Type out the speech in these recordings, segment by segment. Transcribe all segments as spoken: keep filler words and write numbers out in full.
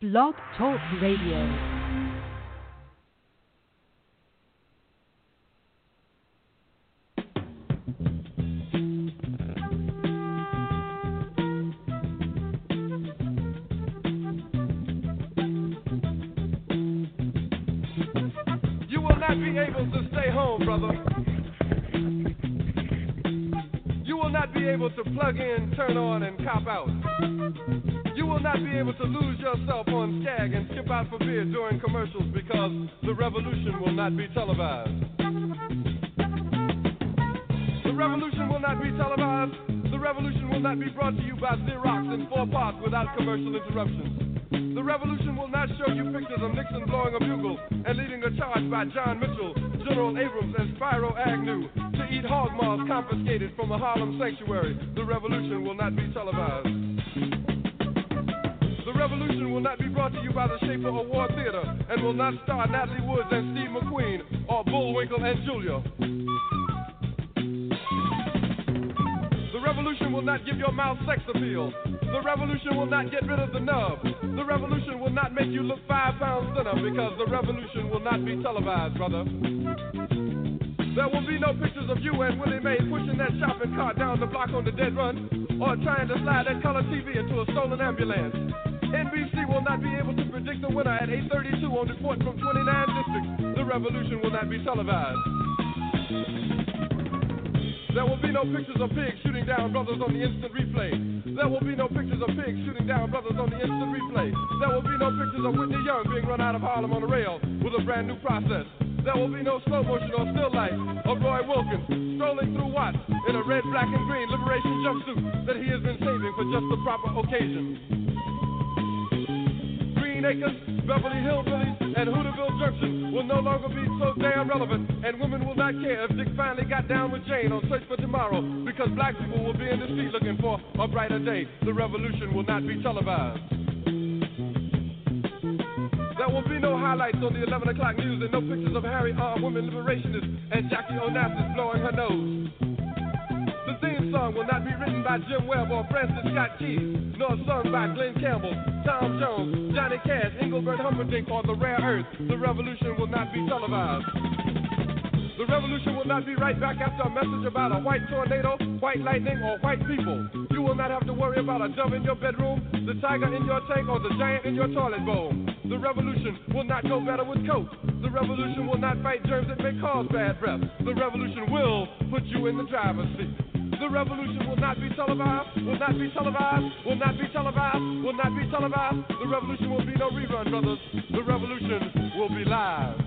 Blog Talk Radio. Not be able to stay home, brother. You will not be able to plug in, turn on, and cop out. You will not be able to lose yourself on Skag and skip out for beer during commercials because the revolution will not be televised. The revolution will not be televised. The revolution will not be brought to you by Xerox in four parts without commercial interruptions. The revolution will not show you pictures of Nixon blowing a bugle and leading a charge by John Mitchell, General Abrams, and Spyro Agnew to eat hog maws confiscated from a Harlem sanctuary. The revolution will not be televised. The revolution will not be brought to you by the Schaefer Award Theater and will not star Natalie Woods and Steve McQueen or Bullwinkle and Julia. The revolution will not give your mouth sex appeal. The revolution will not get rid of the nub. The revolution will not make you look five pounds thinner because the revolution will not be televised, brother. There will be no pictures of you and Willie Mae pushing that shopping cart down the block on the dead run or trying to slide that color T V into a stolen ambulance. N B C will not be able to predict the winner at eight thirty-two on report from twenty-nine districts. The revolution will not be televised. There will be no pictures of pigs shooting down brothers on the instant replay. There will be no pictures of pigs shooting down brothers on the instant replay. There will be no pictures of Whitney Young being run out of Harlem on a rail with a brand new process. There will be no slow motion or still life of Roy Wilkins strolling through Watts in a red, black, and green liberation jumpsuit that he has been saving for just the proper occasion. Green Acres, Beverly Hillbillies, and Hooterville Junction will no longer be so damn relevant, and women will not care if Dick finally got down with Jane on Search for Tomorrow, because black people will be in the street looking for a brighter day. The revolution will not be televised. There will be no highlights on the eleven o'clock news and no pictures of Harry armed women liberationists and Jackie Onassis blowing her nose. The theme song will not be written by Jim Webb or Francis Scott Key, nor sung by Glenn Campbell, Tom Jones, Johnny Cash, Engelbert Humperdinck, or The Rare Earth. The revolution will not be televised. The revolution will not be right back after a message about a white tornado, white lightning, or white people. You will not have to worry about a dove in your bedroom, the tiger in your tank, or the giant in your toilet bowl. The revolution will not go better with Coke. The revolution will not fight germs that may cause bad breath. The revolution will put you in the driver's seat. The revolution will not be televised, will not be televised, will not be televised, will not be televised. The revolution will be no rerun, brothers. The revolution will be live.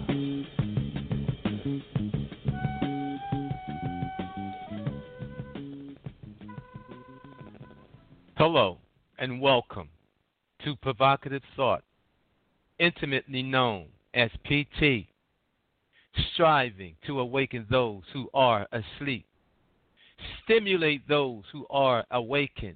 Hello and welcome to Provocative Thought, intimately known as P T, striving to awaken those who are asleep, stimulate those who are awakened,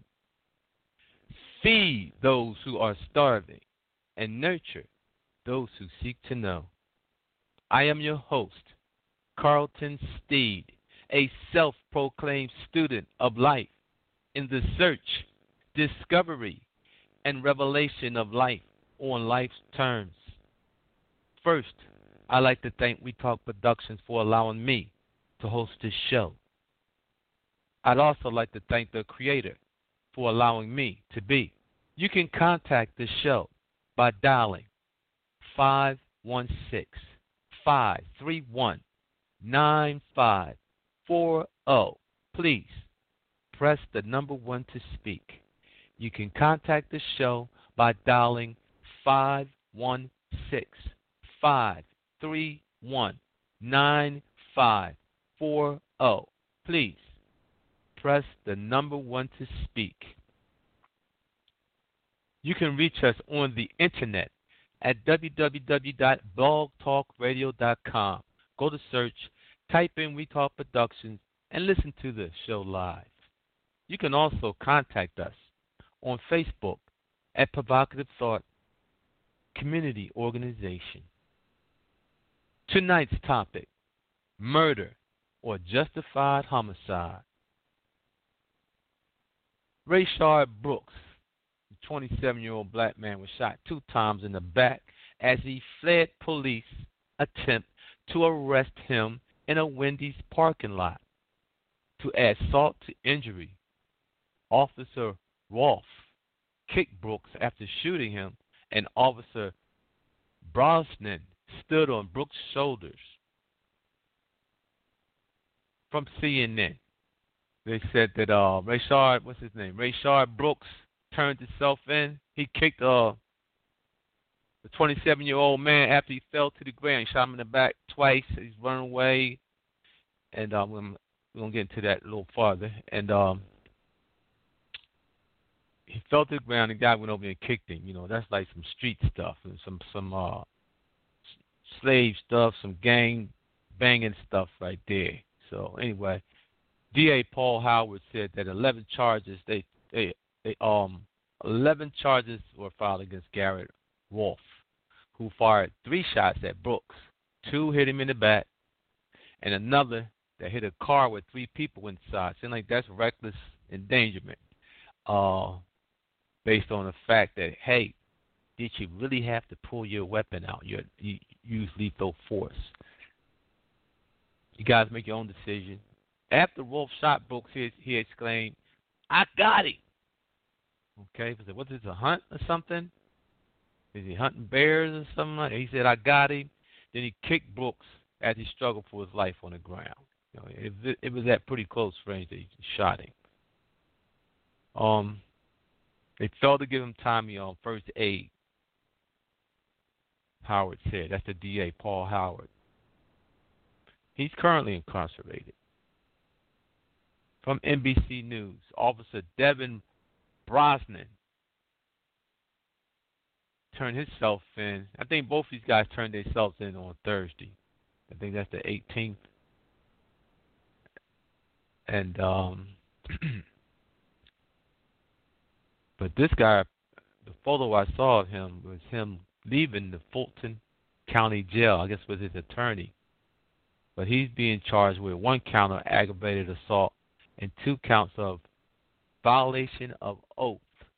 feed those who are starving, and nurture those who seek to know. I am your host, Carlton Steed, a self-proclaimed student of life in the search, discovery, and revelation of life on life's terms. First, I'd like to thank We Talk Productions for allowing me to host this show. I'd also like to thank the creator for allowing me to be. You can contact the show by dialing five one six, five three one, nine five four zero. Please press the number one to speak. You can contact the show by dialing five one six, five three one, nine five four zero. Please press the number one to speak. You can reach us on the internet at w w w dot blog talk radio dot com. Go to search, type in We Talk Productions, and listen to the show live. You can also contact us on Facebook at Provocative Thought Community Organization. Tonight's topic, murder or justified homicide. Rayshard Brooks, twenty-seven-year-old black man was shot two times in the back as he fled police attempt to arrest him in a Wendy's parking lot. To add salt to injury, Officer Rolfe kicked Brooks after shooting him, and Officer Brosnan stood on Brooks' shoulders. From C N N, they said that uh, Rayshard, what's his name? Rayshard Brooks turned himself in. He kicked uh, the twenty-seven-year-old man after he fell to the ground. He shot him in the back twice. He's running away, and um, we're gonna get into that a little farther. And um, he fell to the ground. The guy went over and kicked him. You know, that's like some street stuff and some some uh, slave stuff, some gang banging stuff right there. So anyway, D A Paul Howard said that eleven charges they they they um eleven charges were filed against Garrett Rolfe, who fired three shots at Brooks. Two hit him in the back, and another that hit a car with three people inside. Seems like that's reckless endangerment. Uh, based on the fact that, hey, did you really have to pull your weapon out? You, you use lethal force. You guys make your own decision. After Rolfe shot Brooks, he, he exclaimed, "I got him." Okay, he said, "What is this, a hunt or something? Is he hunting bears or something like that?" He said, "I got him." Then he kicked Brooks as he struggled for his life on the ground. You know, it, it was at pretty close range that he shot him. Um, they failed to give him timely on first aid, Howard said. That's the D A, Paul Howard. He's currently incarcerated. From N B C News, Officer Devin Brosnan turned himself in. I think both these guys turned themselves in on Thursday. I think that's the eighteenth. And um, but this guy, the photo I saw of him was him leaving the Fulton County Jail, I guess with his attorney. But he's being charged with one count of aggravated assault and two counts of violation of oath.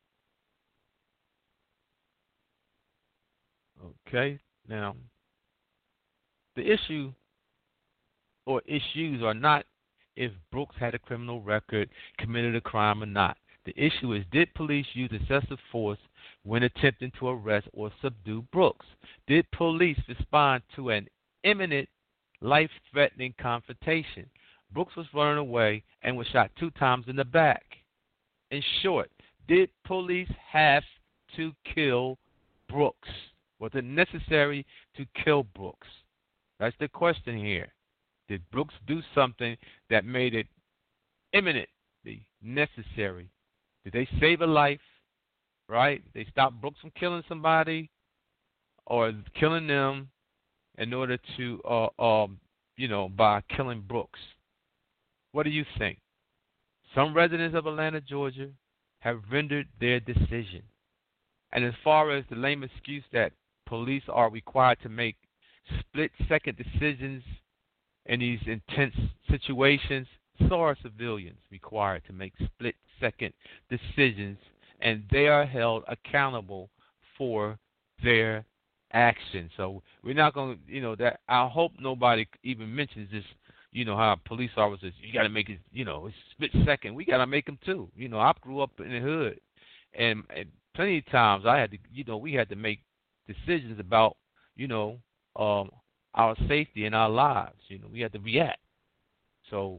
Okay, now, the issue or issues are not if Brooks had a criminal record, committed a crime or not. The issue is, did police use excessive force when attempting to arrest or subdue Brooks? Did police respond to an imminent, life-threatening confrontation? Brooks was running away and was shot two times in the back. In short, did police have to kill Brooks? Was it necessary to kill Brooks? That's the question here. Did Brooks do something that made it imminently necessary? Did they save a life, right? They stopped Brooks from killing somebody or killing them in order to, uh, um, you know, by killing Brooks. What do you think? Some residents of Atlanta, Georgia, have rendered their decision. And as far as the lame excuse that police are required to make split-second decisions in these intense situations, so are civilians required to make split-second decisions, and they are held accountable for their actions. So we're not going to, you know, that I hope nobody even mentions this, you know, how police officers, you got to make it, you know, it's split-second. We got to make them too. You know, I grew up in the hood, and, and plenty of times I had to, you know, we had to make decisions about, you know, um, our safety and our lives. You know, we had to react. So,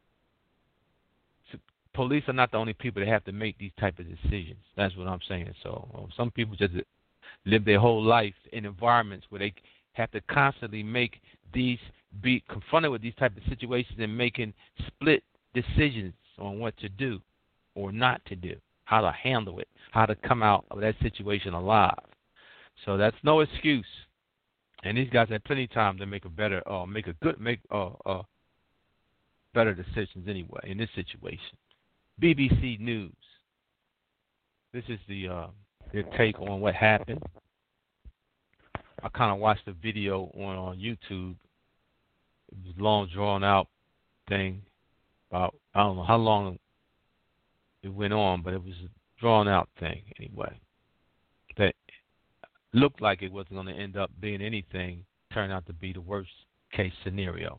so police are not the only people that have to make these type of decisions. That's what I'm saying. So um, some people just live their whole life in environments where they have to constantly make these, be confronted with these type of situations and making split decisions on what to do or not to do, how to handle it, how to come out of that situation alive. So that's no excuse. And these guys had plenty of time to make a better, uh, make a good, make uh, uh, better decisions anyway in this situation. B B C News. This is the uh, their take on what happened. I kind of watched the video on, on YouTube. It was a long, drawn out thing. About I don't know how long it went on, but it was a drawn out thing anyway. looked like it wasn't going to end up being anything, turned out to be the worst case scenario.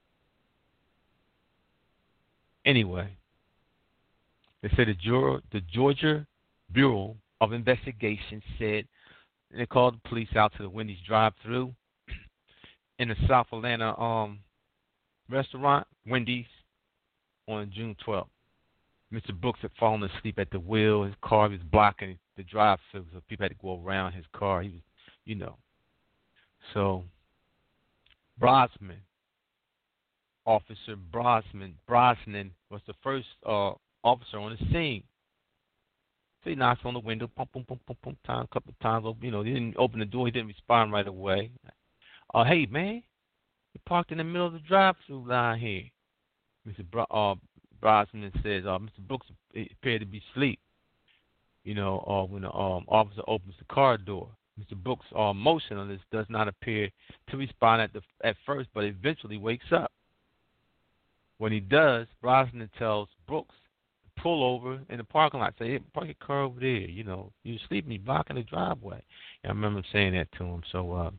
Anyway, they said the, Georgia, the Georgia Bureau of Investigation said they called the police out to the Wendy's drive-thru in the South Atlanta um, restaurant, Wendy's, on June twelfth. Mister Brooks had fallen asleep at the wheel. His car was blocking the drive-thru, so people had to go around his car. He was, you know. So, Brosnan, Officer Brosnan, Brosnan was the first uh, officer on the scene. So he knocks on the window, pum, pum, pum, pum, pum, time, a couple of times. You know, he didn't open the door. He didn't respond right away. Uh, hey, man, you parked in the middle of the drive-thru line here. Mister Bro- uh, Brosnan says, uh, Mister Brooks appeared to be asleep. You know, uh, when the um, officer opens the car door, Mister Brooks, uh, motionless, does not appear to respond at the at first, but eventually wakes up. When he does, Brosnan tells Brooks to pull over in the parking lot. Say, hey, park your car over there. You know, you're sleeping, you're blocking the driveway. And I remember him saying that to him. So, uh,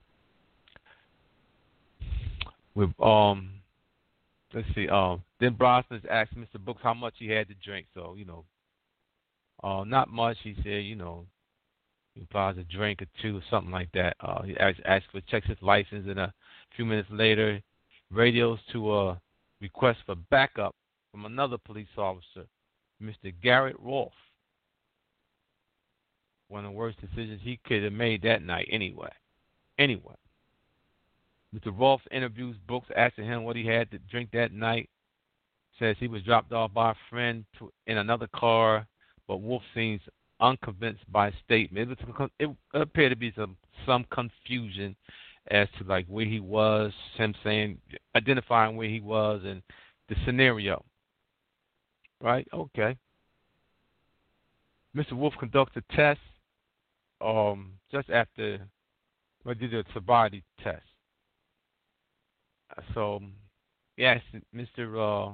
with um. Let's see. Um, then Brosnan asked Mister Brooks how much he had to drink. So, you know, uh, not much. He said, you know, he buys a drink or two or something like that. Uh, he asked, asked for checks his license, and a few minutes later, radios to a request for backup from another police officer, Mister Garrett Rolfe. One of the worst decisions he could have made that night anyway. Anyway. Mister Rolfe interviews Brooks, asking him what he had to drink that night. Says he was dropped off by a friend to, in another car, but Wolf seems unconvinced by his statement. It, was, it appeared to be some, some confusion as to like where he was, him saying, identifying where he was and the scenario. Right? Okay. Mister Wolf conducts a test um, just after I did a sobriety test. So, yes, Mister Uh,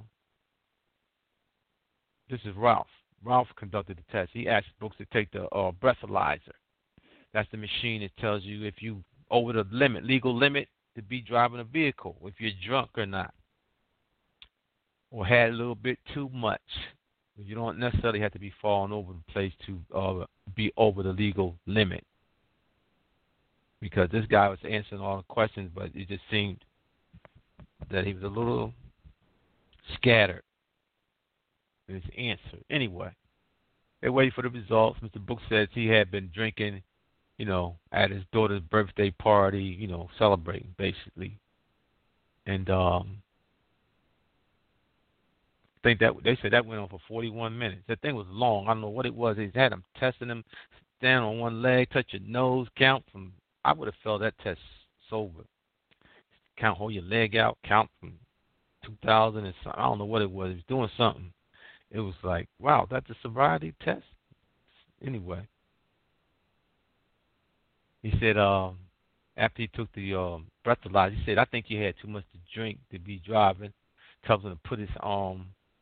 this is Ralph. Ralph conducted the test. He asked Brooks to take the uh, breathalyzer. That's the machine that tells you if you over the limit, legal limit, to be driving a vehicle, if you're drunk or not, or had a little bit too much. You don't necessarily have to be falling over the place to uh, be over the legal limit. Because this guy was answering all the questions, but it just seemed that he was a little scattered in his answer. Anyway, they waited for the results. Mister Brooks says he had been drinking, you know, at his daughter's birthday party, you know, celebrating, basically. And um, I think that they said that went on for forty-one minutes. That thing was long. I don't know what it was. They had him testing him, stand on one leg, touch your nose, count from, I would have felt that test sober. Count, hold your leg out, count from two thousand and something. I don't know what it was. He was doing something. It was like, wow, that's a sobriety test? Anyway. He said, um, after he took the um, breathalyzer, he said, I think you had too much to drink to be driving. Tells him to put his um,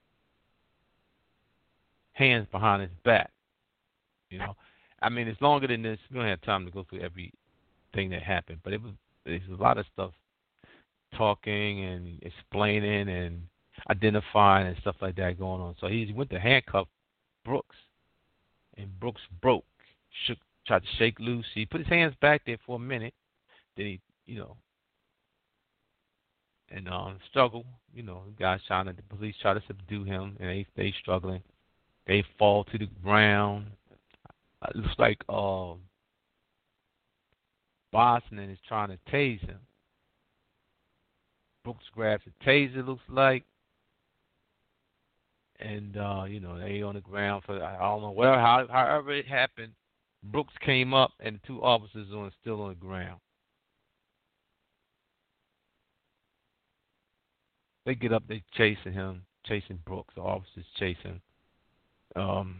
hands behind his back. You know, I mean, it's longer than this. We don't have time to go through everything that happened, but it was, there's a lot of stuff, talking and explaining and identifying and stuff like that going on. So he went to handcuff Brooks, and Brooks broke, shook, tried to shake loose. He put his hands back there for a minute. Then he, you know, and um, struggle. You know, the guys trying to, the police try to subdue him, and they they struggling. They fall to the ground. It looks like uh, Brosnan is trying to tase him. Brooks grabs a taser, looks like, and uh, you know, they on the ground for, I don't know, whatever, how, however it happened. Brooks came up, and the two officers are still on the ground. They get up, they chasing him, chasing Brooks. The officers chasing. Um,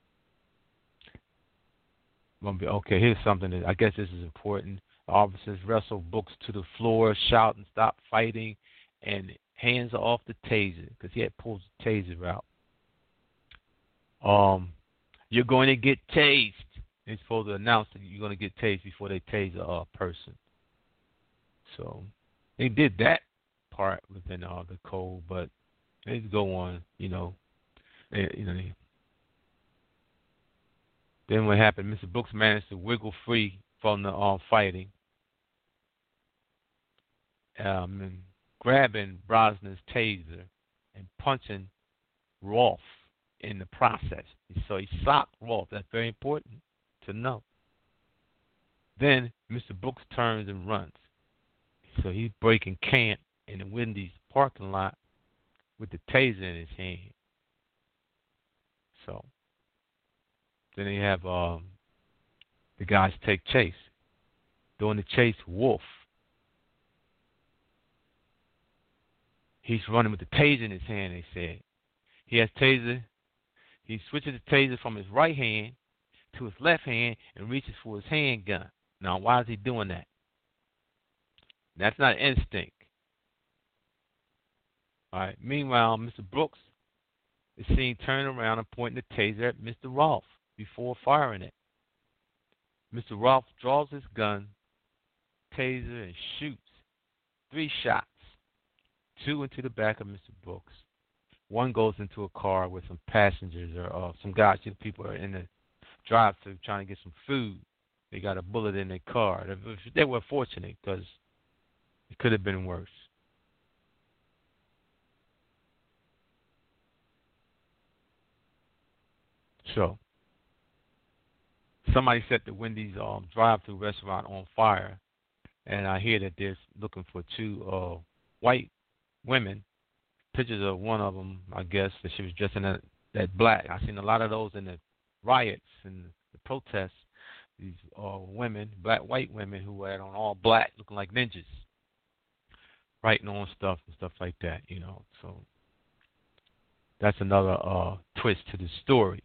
okay, here's something that I guess this is important. The officers wrestle Brooks to the floor, shouting, "Stop fighting!" and hands are off the taser because he had pulled the taser out. Um, you're going to get tased. They're supposed to announce that you're going to get tased before they tase a uh, person. So they did that part within uh, the code, but they go on, you know, they, you know. They, then what happened? Mister Brooks managed to wiggle free from the uh, fighting, um, and grabbing Brosnan's taser and punching Rolfe in the process. So he socked Rolfe. That's very important to know. Then Mister Brooks turns and runs. So he's breaking camp in the Wendy's parking lot with the taser in his hand. So then they have um, the guys take chase. During the chase, Wolf, he's running with the taser in his hand, they said. He has taser. He switches the taser from his right hand to his left hand and reaches for his handgun. Now, why is he doing that? That's not instinct. All right. Meanwhile, Mister Brooks is seen turning around and pointing the taser at Mister Rolfe before firing it. Mister Rolfe draws his gun, taser, and shoots three shots, two into the back of Mister Brooks. One goes into a car with some passengers or uh, some guys, you know, people are in the drive-thru trying to get some food. They got a bullet in their car. They were fortunate because it could have been worse. So, somebody set the Wendy's um, drive-thru restaurant on fire, and I hear that they're looking for two uh, white women. Pictures of one of them, I guess, that she was dressed in that, that black. I've seen a lot of those in the riots and the protests. These uh, women, black, white women who had on all black, looking like ninjas, writing on stuff and stuff like that, you know. So that's another uh, twist to the story.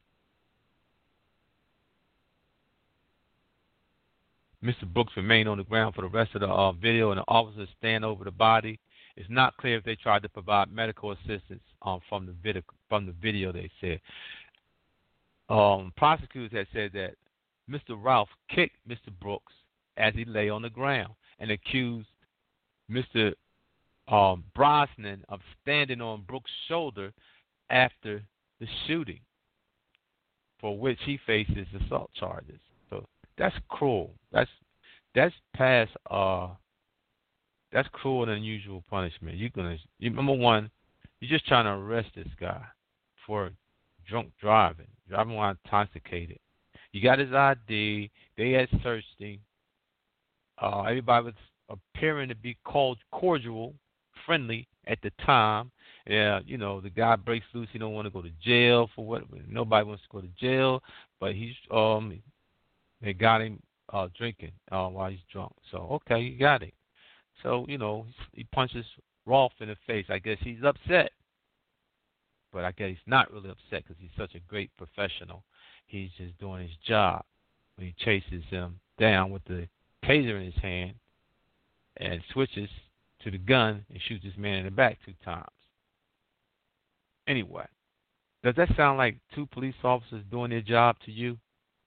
Mister Brooks remained on the ground for the rest of the uh, video, and the officers stand over the body. It's not clear if they tried to provide medical assistance um, from the video. From the video, they said. Um, prosecutors had said that Mister Rolfe kicked Mister Brooks as he lay on the ground and accused Mister Um, Brosnan of standing on Brooks' shoulder after the shooting, for which he faces assault charges. So that's cruel. That's that's past uh that's cruel and unusual punishment. You're gonna you, number one, you're just trying to arrest this guy for drunk driving, driving while intoxicated. You got his I D. They had searched him. Uh, everybody was appearing to be called cordial, friendly at the time. Yeah, you know, the guy breaks loose. He don't want to go to jail for what? Nobody wants to go to jail, but he's um, they got him uh, drinking uh, while he's drunk. So okay, you got it. So you know, he punches Rolfe in the face. I guess he's upset, but I guess he's not really upset because he's such a great professional. He's just doing his job. When he chases him down with the taser in his hand and switches to the gun and shoots this man in the back two times. Anyway, does that sound like two police officers doing their job to you?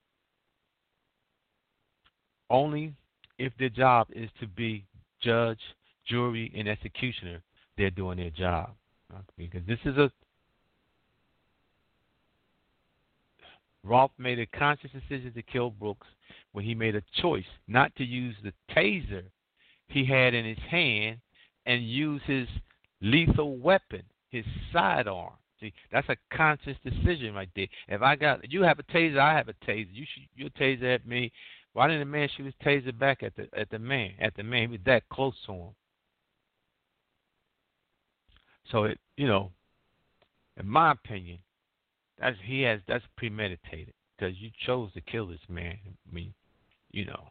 Only if their job is to be judge, jury, and executioner, they're doing their job. Because this is a Rolfe made a conscious decision to kill Brooks when he made a choice not to use the taser he had in his hand and use his lethal weapon, his sidearm. See, that's a conscious decision right there. If I got you have a taser, I have a taser. You shoot your taser at me. Why didn't the man shoot his taser back at the at the man? At the man, he was that close to him. So it, you know, in my opinion, that's he has that's premeditated because you chose to kill this man. I mean, you know.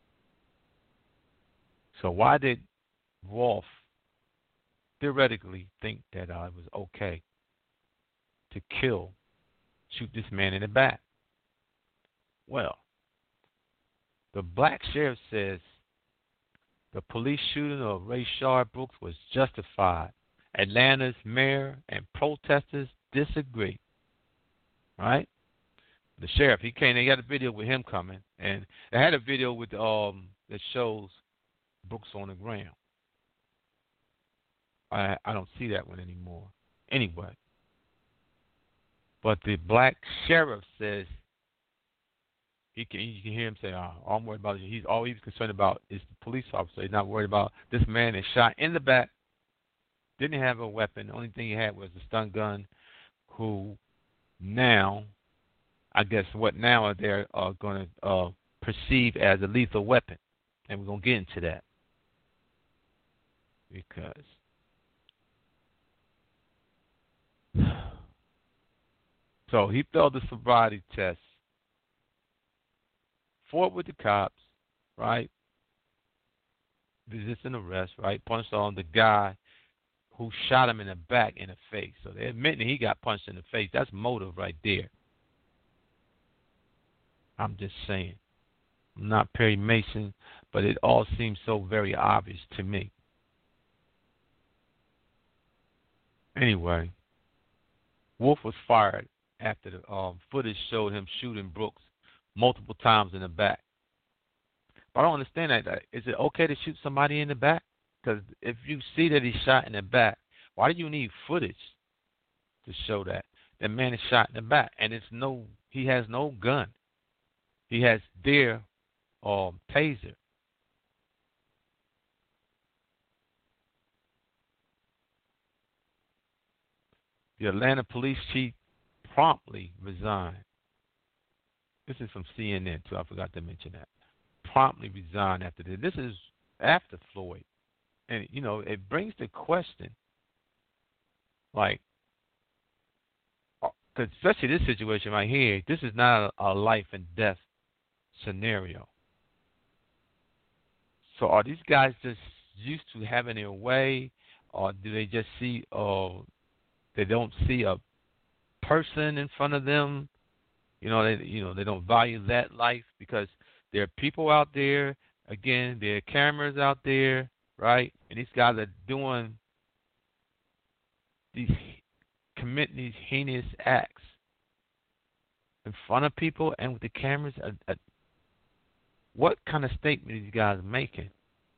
So why did Rolfe theoretically think that uh, it was okay to kill, shoot this man in the back? Well, the black sheriff says the police shooting of Rayshard Brooks was justified. Atlanta's mayor and protesters disagree. Right? The sheriff, he came. They got a video with him coming, and they had a video with um that shows Brooks on the ground. I I don't see that one anymore. Anyway, but the black sheriff says he can. You can hear him say, "Oh, all I'm worried about is he's all he's concerned about is the police officer. He's not worried about this man that shot in the back. Didn't have a weapon. The only thing he had was a stun gun. Who now, I guess, what now are they uh, going to uh, perceive as a lethal weapon, and we're gonna get into that because." So he failed the sobriety test, fought with the cops, right? Resisting arrest, right? Punched on the guy who shot him in the back in the face. So they're admitting he got punched in the face. That's motive right there. I'm just saying. I'm not Perry Mason, but it all seems so very obvious to me. Anyway, Wolf was fired after the um, footage showed him shooting Brooks multiple times in the back. But I don't understand that. Is it okay to shoot somebody in the back? Because if you see that he's shot in the back, why do you need footage to show that? That man is shot in the back, and it's no, he has no gun. He has their um, taser. The Atlanta police chief promptly resigned. This is from C N N, too. I forgot to mention that. Promptly resigned after this. This is after Floyd. And, you know, it brings the question, like, because especially this situation right here, this is not a, a life and death scenario. So are these guys just used to having their way, or do they just see, uh, they don't see a person in front of them? You know, they you know they don't value that life because there are people out there. Again, there are cameras out there, right? And these guys are doing these, committing these heinous acts in front of people and with the cameras. Uh, uh, what kind of statement are these guys making?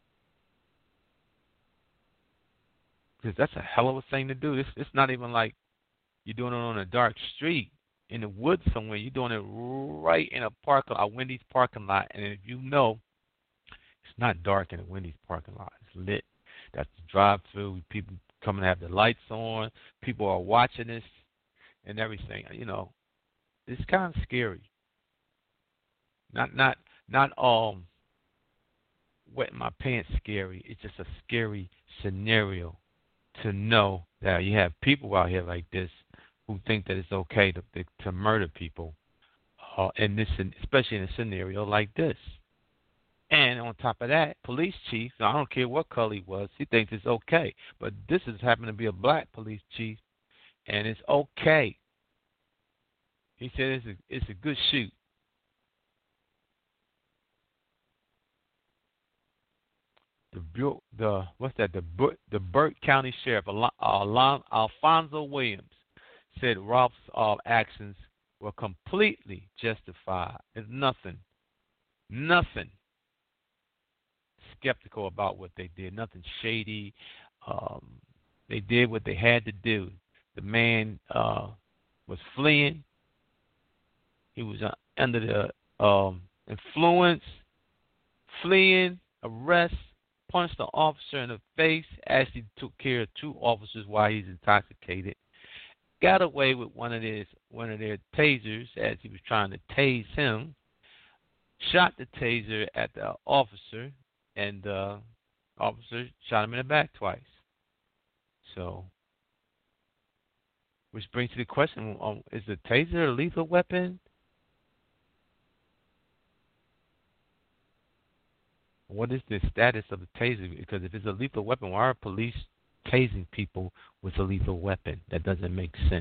Because that's a hell of a thing to do. It's, it's not even like you're doing it on a dark street in the woods somewhere. You're doing it right in a park, a Wendy's parking lot. And if you know, it's not dark in a Wendy's parking lot. It's lit. That's the drive-through. People coming to have the lights on. People are watching this and everything. You know, it's kind of scary. Not, not, not um, wetting my pants scary. It's just a scary scenario to know that you have people out here like this who think that it's okay to to murder people, uh, in this, especially in a scenario like this. And on top of that, police chief, I don't care what color he was, he thinks it's okay. But this is happened to be a black police chief, and it's okay. He said it's a, it's a good shoot. The the what's that? The the Burt County Sheriff Al- Alfonso Williams said Ralph's uh, actions were completely justified. There's nothing, nothing skeptical about what they did. Nothing shady. Um, they did what they had to do. The man uh, was fleeing. He was uh, under the um, influence, fleeing, arrest. Punched the officer in the face, actually took care of two officers while he's intoxicated. Got away with one of his one of their tasers as he was trying to tase him. Shot the taser at the officer, and the officer shot him in the back twice. So, which brings to the question, um, is the taser a lethal weapon? What is the status of the taser? Because if it's a lethal weapon, why are police tasing people with a lethal weapon? That doesn't make sense.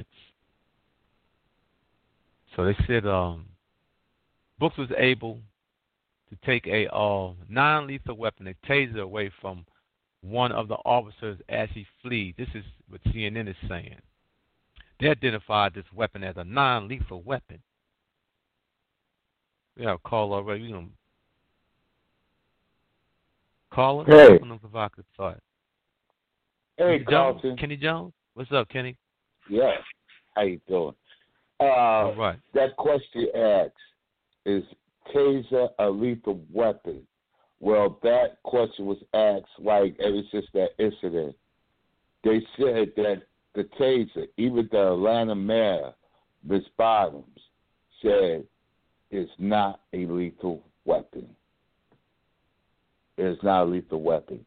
So they said um, Brooks was able to take a uh, non-lethal weapon, a taser, away from one of the officers as he fled. This is what C N N is saying. They identified this weapon as a non-lethal weapon. Yeah, call already. We gonna call her. Hey. On the provocative side. Hey, Mister Carlton. Jones? Kenny Jones? What's up, Kenny? Yeah. How you doing? Uh, All right. That question asks, is taser a lethal weapon? Well, that question was asked like ever since that incident. They said that the taser, even the Atlanta mayor, Miz Bottoms, said it's not a lethal weapon. It's not a lethal weapon.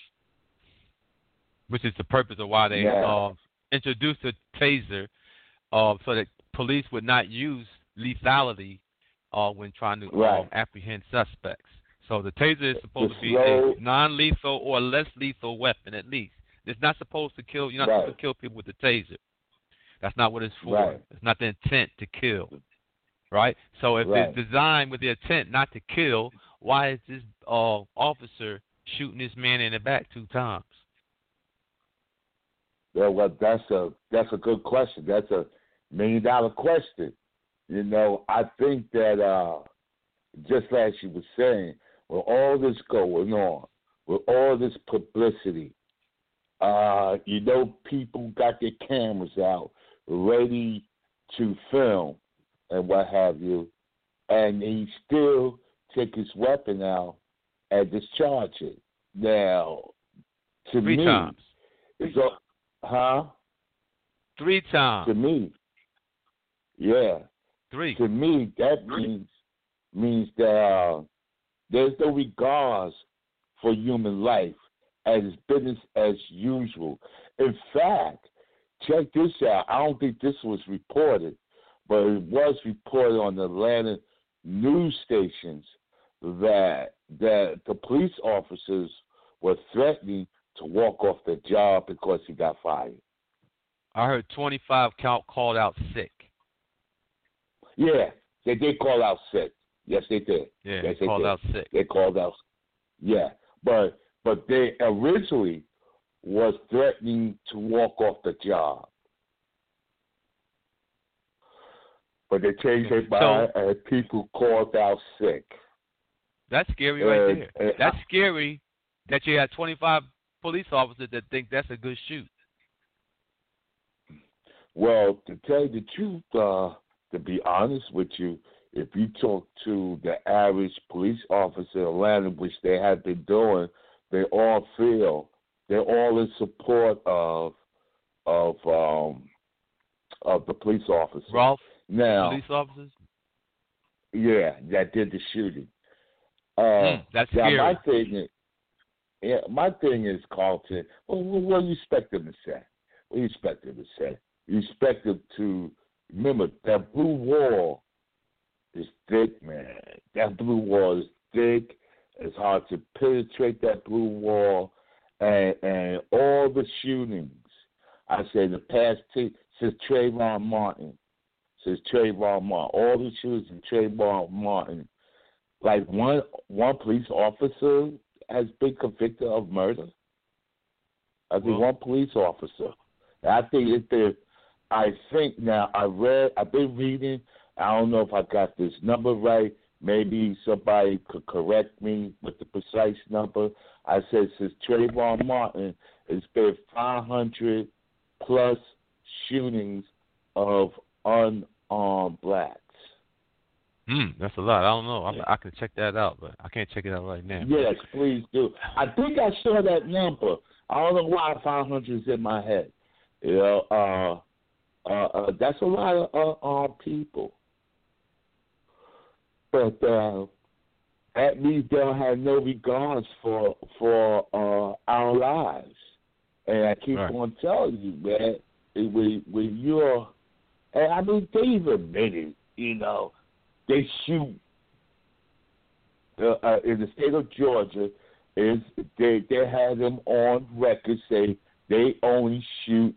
Which is the purpose of why they Yeah. uh, introduced a taser, uh, so that police would not use lethality uh, when trying to Right. uh, apprehend suspects. So the taser is supposed The to be slow- a non-lethal or less lethal weapon, at least. It's not supposed to kill. You're not Right. supposed to kill people with the taser. That's not what it's for. Right. It's not the intent to kill. Right? So if Right. it's designed with the intent not to kill, why is this uh, officer shooting this man in the back two times? Yeah, well, that's a that's a good question. That's a million dollar question. You know, I think that uh, just like you were saying, with all this going on, with all this publicity, uh, you know, people got their cameras out, ready to film and what have you, and he still take his weapon out and discharge it. Now, to Three me, times. it's a Huh? Three times. To me, yeah. Three. To me, that means means that uh, there's no regards for human life, and it's business as usual. In fact, check this out. I don't think this was reported, but it was reported on the Atlanta news stations that that the police officers were threatening to walk off the job because he got fired. I heard twenty-five count called out sick. Yeah, they did call out sick. Yes, they did. Yeah, yes, they called did. out sick. They called out. Yeah, but but they originally was threatening to walk off the job, but they changed their mind So, and people called out sick. That's scary right And- there. and That's I- scary that you had twenty-five police officers that think that's a good shoot. Well, to tell you the truth, uh, to be honest with you, if you talk to the average police officer in Atlanta, which they have been doing, they all feel they're all in support of of um, of the police officer. Rolf, now, police officers? yeah, that did the shooting. Uh, Mm, that's now scary. my thing is, yeah, my thing is, Carlton. Well, what do you expect them to say? What do you expect them to say? You expect them to remember that blue wall is thick, man. That blue wall is thick. It's hard to penetrate that blue wall, and and all the shootings. I say the past two since Trayvon Martin, since Trayvon Martin, all the shootings in Trayvon Martin. Like one one police officer has been convicted of murder. I think Well, one police officer. I think it's the. I think now I read. I've been reading. I don't know if I got this number right. Maybe somebody could correct me with the precise number. I said since Trayvon Martin, it's been five hundred plus shootings of unarmed blacks. Mm, that's a lot. I don't know. I, I can check that out, but I can't check it out right now. Yes, please do. I think I saw that number. I don't know why five hundred is in my head. You know, uh, uh, uh, that's a lot of uh, uh, people. But uh, that means they'll have no regards for for uh, our lives. And I keep Right. on telling you, man, when, when you're, and I mean, they even admitted, you know, they shoot uh, uh, in the state of Georgia. Is they they had them on record say they only shoot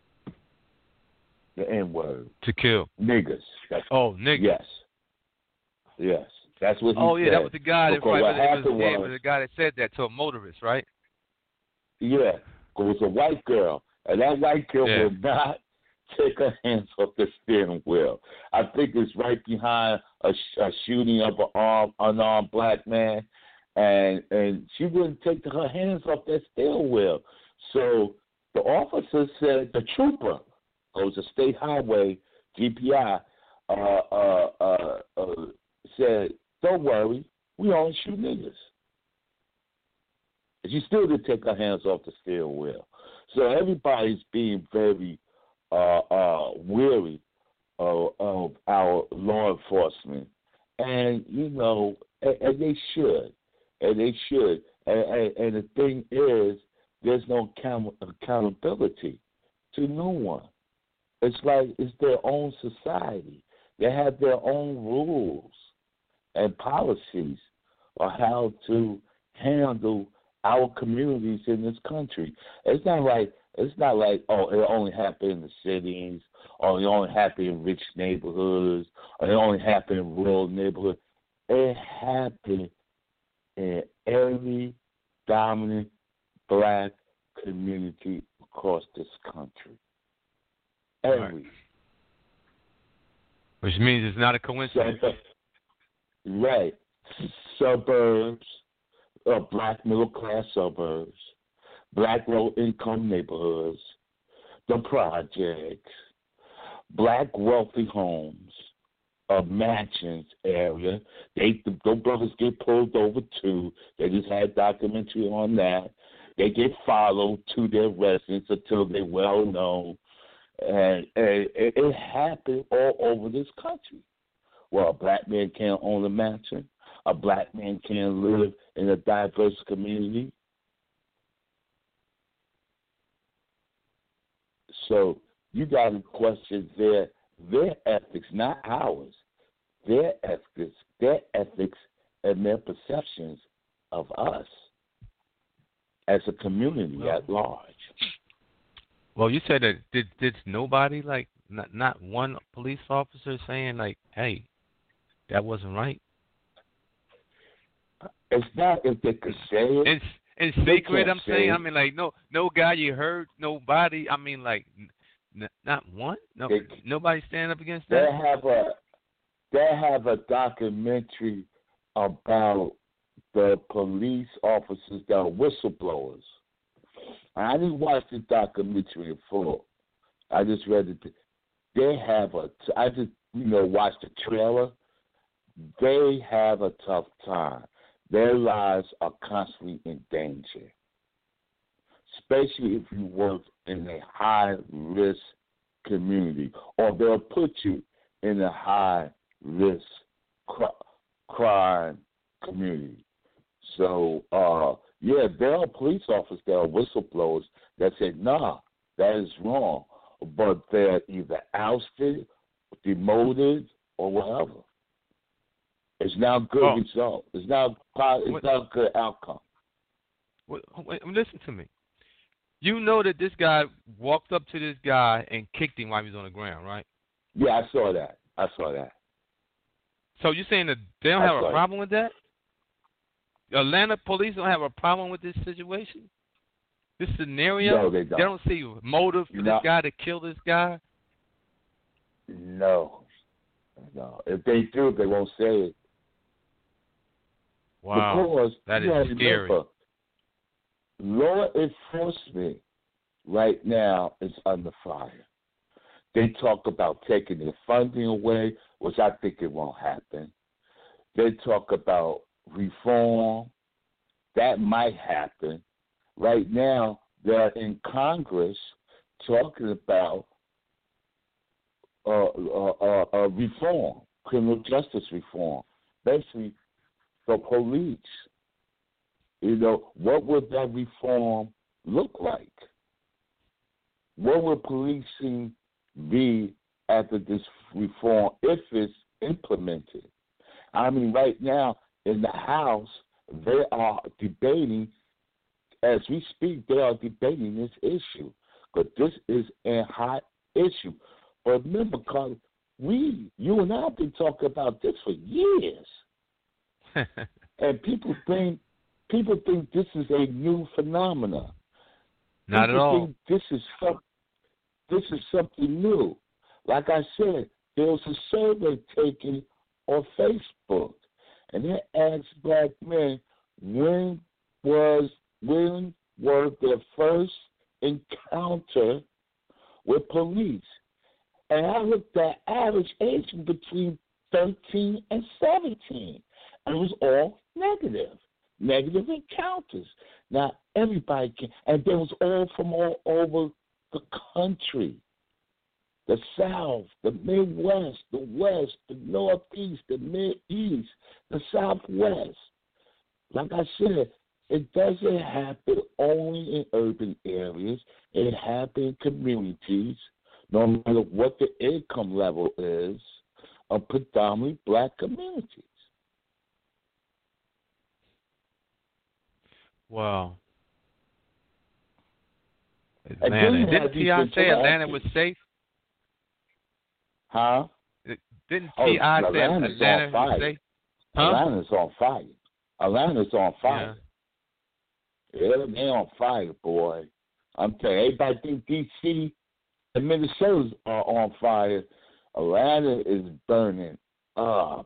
the N word To kill. niggas. That's, Oh, nigga. yes, yes, that's what he Oh, yeah, said. that was the guy that Because right, what it was, happened yeah, it was- was the guy that said that to a motorist, right? Yeah, it was a white girl, and that white girl Yeah. will not take her hands off the steering wheel. I think it's right behind a, a shooting of an armed, unarmed black man, and and she wouldn't take her hands off that steering wheel. So the officer said, the trooper, it was a state highway, G P I, uh, uh, uh, uh, said, don't worry, we only shoot niggas. And she still didn't take her hands off the steering wheel. So everybody's being very uh, uh, weary of, of our law enforcement. And, you know, and, and they should. And they should. And, and, and the thing is, there's no account- accountability to no one. It's like it's their own society. They have their own rules and policies on how to handle our communities in this country. It's not like it's not like oh, it only happened in the cities, or it only happened in rich neighborhoods, or it only happened in rural neighborhoods. It happened in every dominant black community across this country. Every. Right. Which means it's not a coincidence. Right. Suburbs, uh, black middle-class suburbs, black low-income neighborhoods, the projects, black wealthy homes, a mansions area. They, those brothers get pulled over, too. They just had a documentary on that. They get followed to their residence until they're well-known. And, and it, it happened all over this country. Well, a black man can't own a mansion. A black man can't live in a diverse community. So you got to question their their ethics, not ours. Their ethics, their ethics, and their perceptions of us as a community well, at large. Well, you said that did did nobody like not not one police officer saying like, hey, that wasn't right? It's not if they could say it. It's in secret. I'm saying. It. I mean, like no no guy you heard, nobody. I mean, like n- not one. No, they, nobody stand up against that. They have a they have a documentary about the police officers that are whistleblowers. I didn't watch the documentary in full. I just read it. They have a. I just you know watched the trailer. They have a tough time. Their lives are constantly in danger, especially if you work in a high-risk community, or they'll put you in a high-risk cr- crime community. So, uh, yeah, there are police officers that are whistleblowers that say, nah, that is wrong, but they're either ousted, demoted, or whatever. It's now a good oh. result. It's now it's now a good outcome. Wait, wait, listen to me. You know that this guy walked up to this guy and kicked him while he was on the ground, right? Yeah, I saw that. I saw that. So you're saying that they don't I have a it. problem with that? The Atlanta police don't have a problem with this situation? This scenario? No, they don't. They don't see motive for no. this guy to kill this guy? No. No. If they do, they won't say it. Wow, because, that is you know, scary. Remember, law enforcement right now is under fire. They talk about taking their funding away, which I think it won't happen. They talk about reform. That might happen. Right now, they're in Congress talking about uh, uh, uh, uh, reform, criminal justice reform. Basically, for police, you know, what would that reform look like? What would policing be after this reform if it's implemented? I mean, right now in the House, they are debating, as we speak, they are debating this issue. But this is a hot issue. But remember, Carl, we, you and I have been talking about this for years. And people think people think this is a new phenomenon. Not people at all. Think this is some, this is something new. Like I said, there was a survey taken on Facebook, and it asked black men when was when were their first encounter with police. And I looked at average age between thirteen and seventeen. And it was all negative, negative encounters. Now, everybody can, and there was all from all over the country. The South, the Midwest, the West, the Northeast, the Mid-East, the Southwest. Like I said, it doesn't happen only in urban areas. It happens in communities, no matter what the income level is, of predominantly black communities. Wow. Atlanta. Didn't T I say Atlanta was safe? Huh? Didn't T I oh, say Atlanta was safe? Huh? Atlanta's on fire. Atlanta's on fire. Yeah, yeah they're on fire, boy. I'm telling you, everybody think D C and Minnesota are on fire. Atlanta is burning up.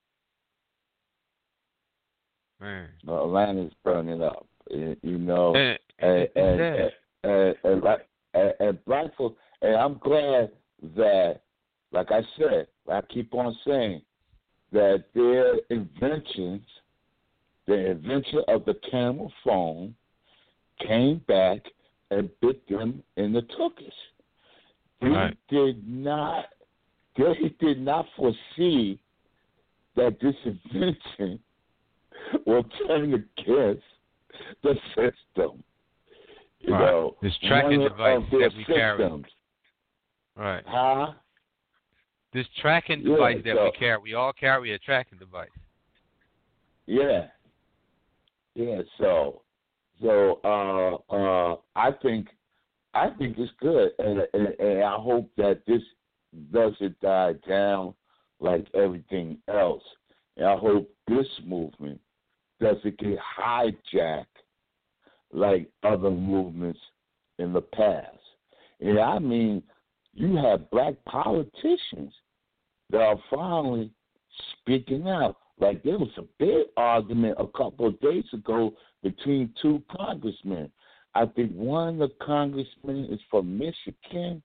Man. Atlanta's burning up. You know, and, and, and, and, and, and, and, and black folks, and I'm glad that, like I said, I keep on saying that their inventions, the invention of the camera phone, came back and bit them in the tuchus. They right. did not. They did not foresee that this invention will turn against the system. You right. know, this tracking device that we systems. carry. Right. Huh? This tracking yeah, device that so, we carry. We all carry a tracking device. Yeah. Yeah. So, so uh, uh, I think, I think it's good, and, and, and I hope that this doesn't die down like everything else. And I hope this movement doesn't get hijacked like other movements in the past. And I mean, you have black politicians that are finally speaking out. Like there was a big argument a couple of days ago between two congressmen. I think one of the congressmen is from Michigan.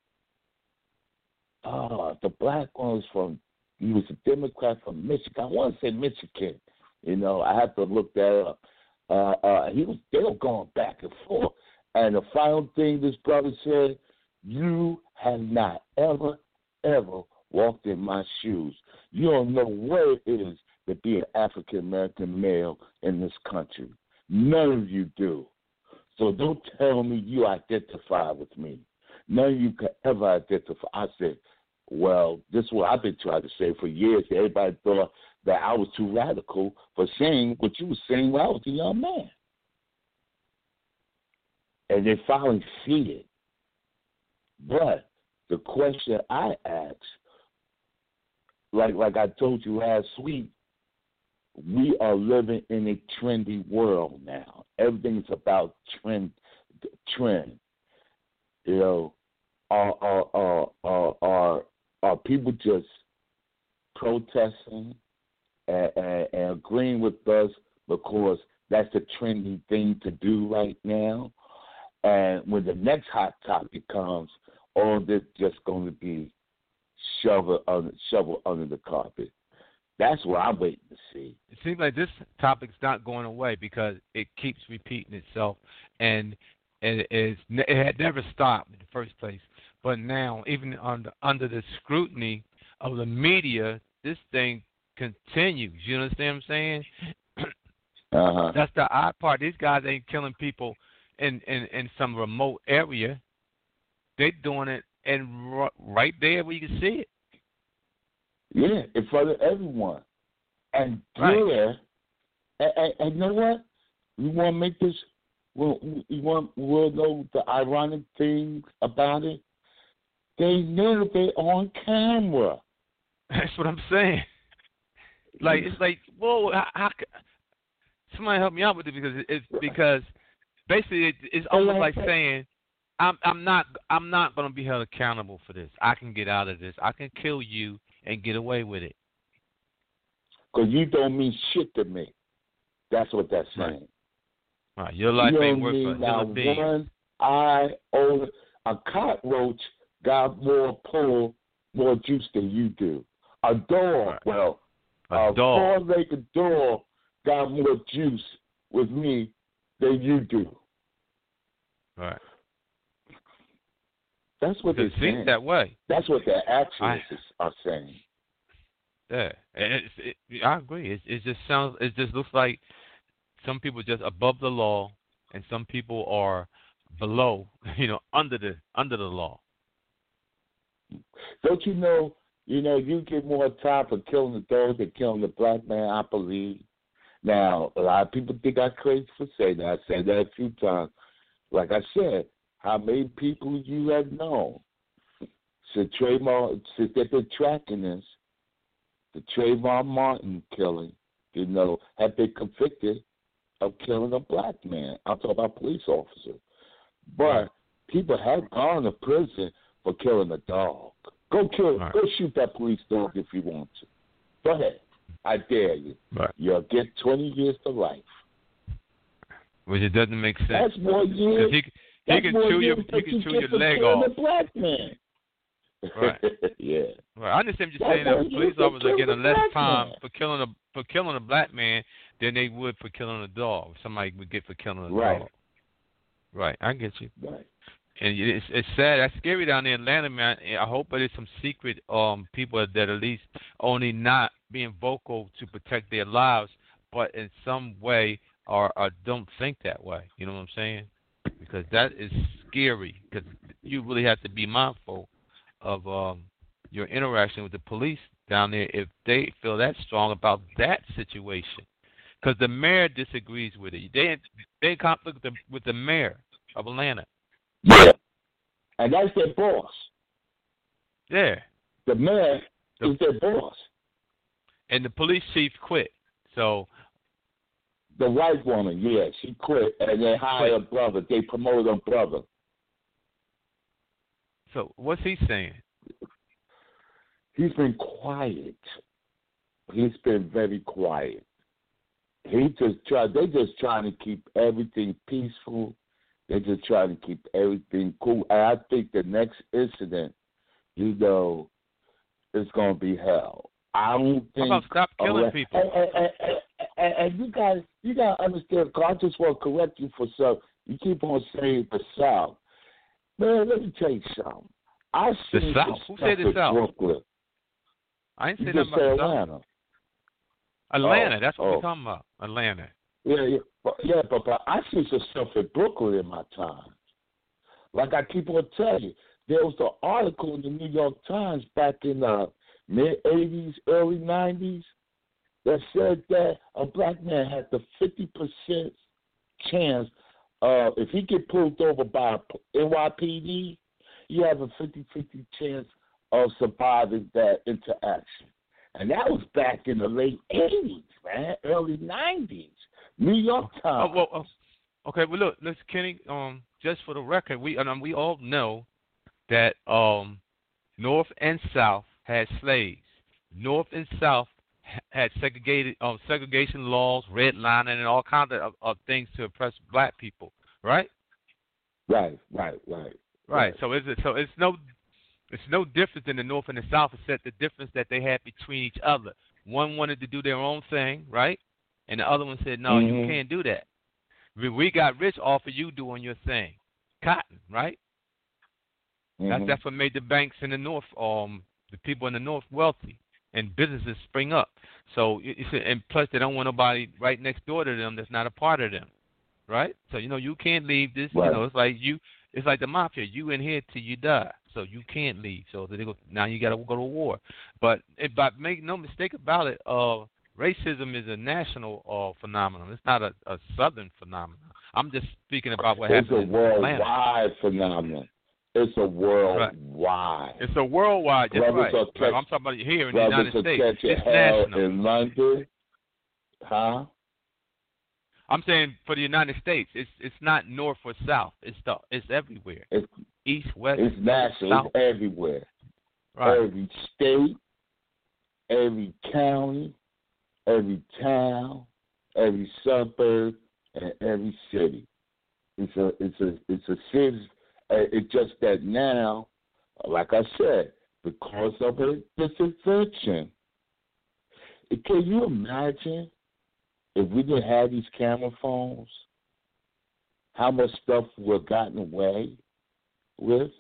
Oh, the black one was from, he was a Democrat from Michigan. I want to say Michigan. You know, I have to look that up. Uh, uh, he was, they were going back and forth. And the final thing this brother said, you have not ever, ever walked in my shoes. You don't know what it is to be an African-American male in this country. None of you do. So don't tell me you identify with me. None of you can ever identify. I said, well, this is what I've been trying to say for years. Everybody thought that I was too radical for saying what you were saying when I was a young man. And they finally see it. But the question I asked, like like I told you last week, we are living in a trendy world now. Everything's about trend. Trend. You know, are are are are, are, are people just protesting and, and, and agreeing with us because that's the trendy thing to do right now? And when the next hot topic comes, all this just going to be shoveled under, shoveled under the carpet. That's what I'm waiting to see. It seems like this topic's not going away because it keeps repeating itself, and, and it's, it had never stopped in the first place. But now, even under, under the scrutiny of the media, this thing continues. You understand what I'm saying? Uh-huh. That's the odd part. These guys ain't killing people in, in, in some remote area. They're doing it and r- right there where you can see it. Yeah, in front of everyone. And right. there, and, and, and you know what? We want to make this, we'll, we want, we'll know the ironic thing about it. They know they're on camera. That's what I'm saying. Like, it's like, whoa, how, how somebody help me out with it because it's because basically it, it's almost like saying, I'm I'm not I'm not going to be held accountable for this. I can get out of this. I can kill you and get away with it. Because you don't mean shit to me. That's what that's saying. Right. Right. Your life you ain't worth a hill of beans. One eye over a cockroach got more pull, more juice than you do. A dog, right. well, a, a dog. four-legged dog got more juice with me than you do. Right. That's what it they're saying. Seems that way. That's what their actions I, are saying. Yeah, and it's, it, I agree. It, it just sounds. It just looks like some people are just above the law, and some people are below. You know, under the under the law. Don't you know? You know, you get more time for killing the dog than killing the black man. I believe. Now, a lot of people think I'm crazy for saying that. I said that a few times. Like I said, how many people you have known since Trayvon, since they've been tracking this, the Trayvon Martin killing, you know, have been convicted of killing a black man. I'm talking about police officer. But right. people have gone to prison for killing a dog. Go kill, right. go shoot that police dog if you want to. Go ahead. I dare you. Right. You'll get twenty years to life. Which it doesn't make sense. That's more years. He, he can chew your, he can chew your leg off. A black man. Right. yeah. Right. I understand what you're saying that police officers are getting less time man. for killing a for killing a black man than they would for killing a dog. Somebody would get for killing a right. dog. Right. I get you. Right. And it's it's sad. That's scary down there in Atlanta, man. I hope that there's some secret um people that at least only not being vocal to protect their lives, but in some way or, or don't think that way. You know what I'm saying? Because that is scary. Because you really have to be mindful of um, your interaction with the police down there if they feel that strong about that situation. Because the mayor disagrees with it. They they in conflict with the, with the mayor of Atlanta. Yeah, and that's their boss. Yeah. The mayor the, is their boss. And the police chief quit. So the white woman, yeah, she quit, and they hired a brother. They promoted a brother. So what's he saying? He's been quiet. He's been very quiet. He just try. They just trying to keep everything peaceful. They just trying to keep everything cool. And I think the next incident, you know, is going to be hell. I don't think. How about stop killing uh, people? And, and, and, and, and you guys, you got to understand. Cause I just want to correct you for something. You keep on saying the South. Man, let me tell you something. I the South. Who said the South? Brooklyn. I ain't say nothing about the Atlanta. South. Atlanta. Oh, that's what oh. we're talking about. Atlanta. Yeah, yeah, but, yeah, but, but I see some stuff in Brooklyn in my time. Like I keep on telling you, there was an article in the New York Times back in the mid eighties, early nineties that said that a black man had the fifty percent chance of, if he get pulled over by N Y P D, you have a fifty-fifty chance of surviving that interaction. And that was back in the late eighties, man, early nineties. New York Times. Oh, well, oh, okay, well, look, let's, Kenny, um, just for the record, we um, we all know that um, North and South had slaves. North and South had segregated um, segregation laws, redlining, and all kinds of, of things to oppress black people, right? Right, right, right. Right. Right. So is it? So it's no, it's no different in the North and the South, except the difference that they had between each other. One wanted to do their own thing, right? And the other one said, no, mm-hmm. you can't do that. We, we got rich off of you doing your thing. Cotton, right? Mm-hmm. That's, that's what made the banks in the North, um, the people in the North wealthy, and businesses spring up. So, it's, and plus they don't want nobody right next door to them that's not a part of them, right? So, you know, you can't leave this. Right. You know, it's like you, it's like the mafia. You in here till you die. So you can't leave. So they go, now you got to go to war. But, it, but make no mistake about it, uh, racism is a national uh, phenomenon. It's not a, a southern phenomenon. I'm just speaking about what it's happened in Atlanta. It's a worldwide Atlanta. phenomenon. It's a worldwide. Right. It's a worldwide. That's right. Catch, right. I'm talking about here in the United States. Catch it's hell national. In London, huh? I'm saying for the United States, it's it's not north or south. It's the, it's everywhere. It's, East, west, it's national. south. It's everywhere. Right. Every state, every county, every town, every suburb, and every city. It's a it's a it's a city. It's just that now, like I said, because of this invention, can you imagine if we didn't have these camera phones, how much stuff we're gotten away with?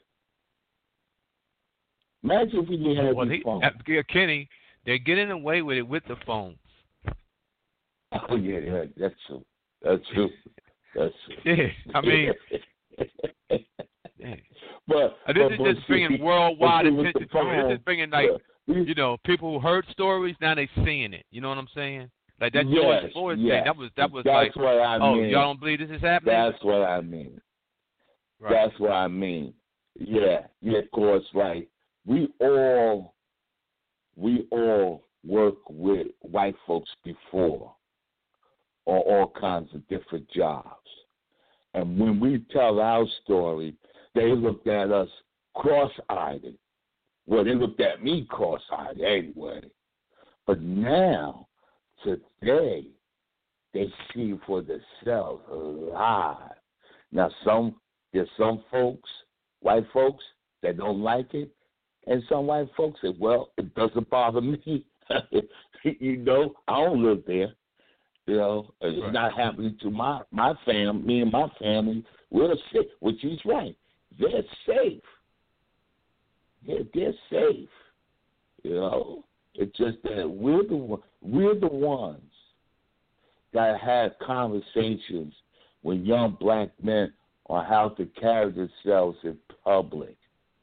Imagine if we didn't have well, these he, phones. uh, Kenny, they're getting away with it with the phones. Oh yeah, yeah, that's true. That's true. That's true. Yeah, I mean, yeah. but uh, this but, is but just bringing see, worldwide but see, with attention the to it. This is bringing like yeah. you know people who heard stories now they seeing it. You know what I'm saying? Like that yes, George Floyd yes. thing. That was that was that's like, what I oh, mean. y'all don't believe this is happening? That's what I mean. Right. That's what I mean. Yeah, yeah. Of course, like we all, we all work with white folks before, or all kinds of different jobs. And when we tell our story, they looked at us cross-eyed. Well, they looked at me cross-eyed anyway. But now, today, they see for themselves live. Now, some there's some folks, white folks, that don't like it, and some white folks say, well, it doesn't bother me. You know, I don't live there. You know, it's right. not happening to my, my family, me and my family. We're safe, which is right. They're safe. They're, they're safe. You know, it's just that we're the, we're the ones that have conversations with young black men on how to carry themselves in public.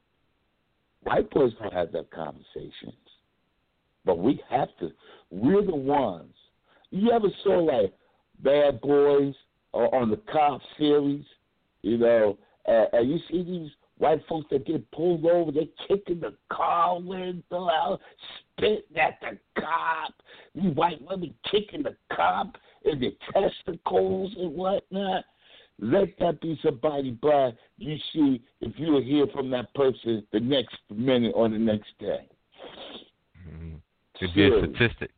White boys don't have that conversations. But we have to. We're the ones. You ever saw like Bad Boys or on the Cop series? You know, uh, and you see these white folks that get pulled over, they're kicking the car window out, spitting at the cop. These white women kicking the cop in the testicles and whatnot. Let that be somebody black. You see if you'll hear from that person the next minute or the next day. Mm-hmm. It'd be a statistic.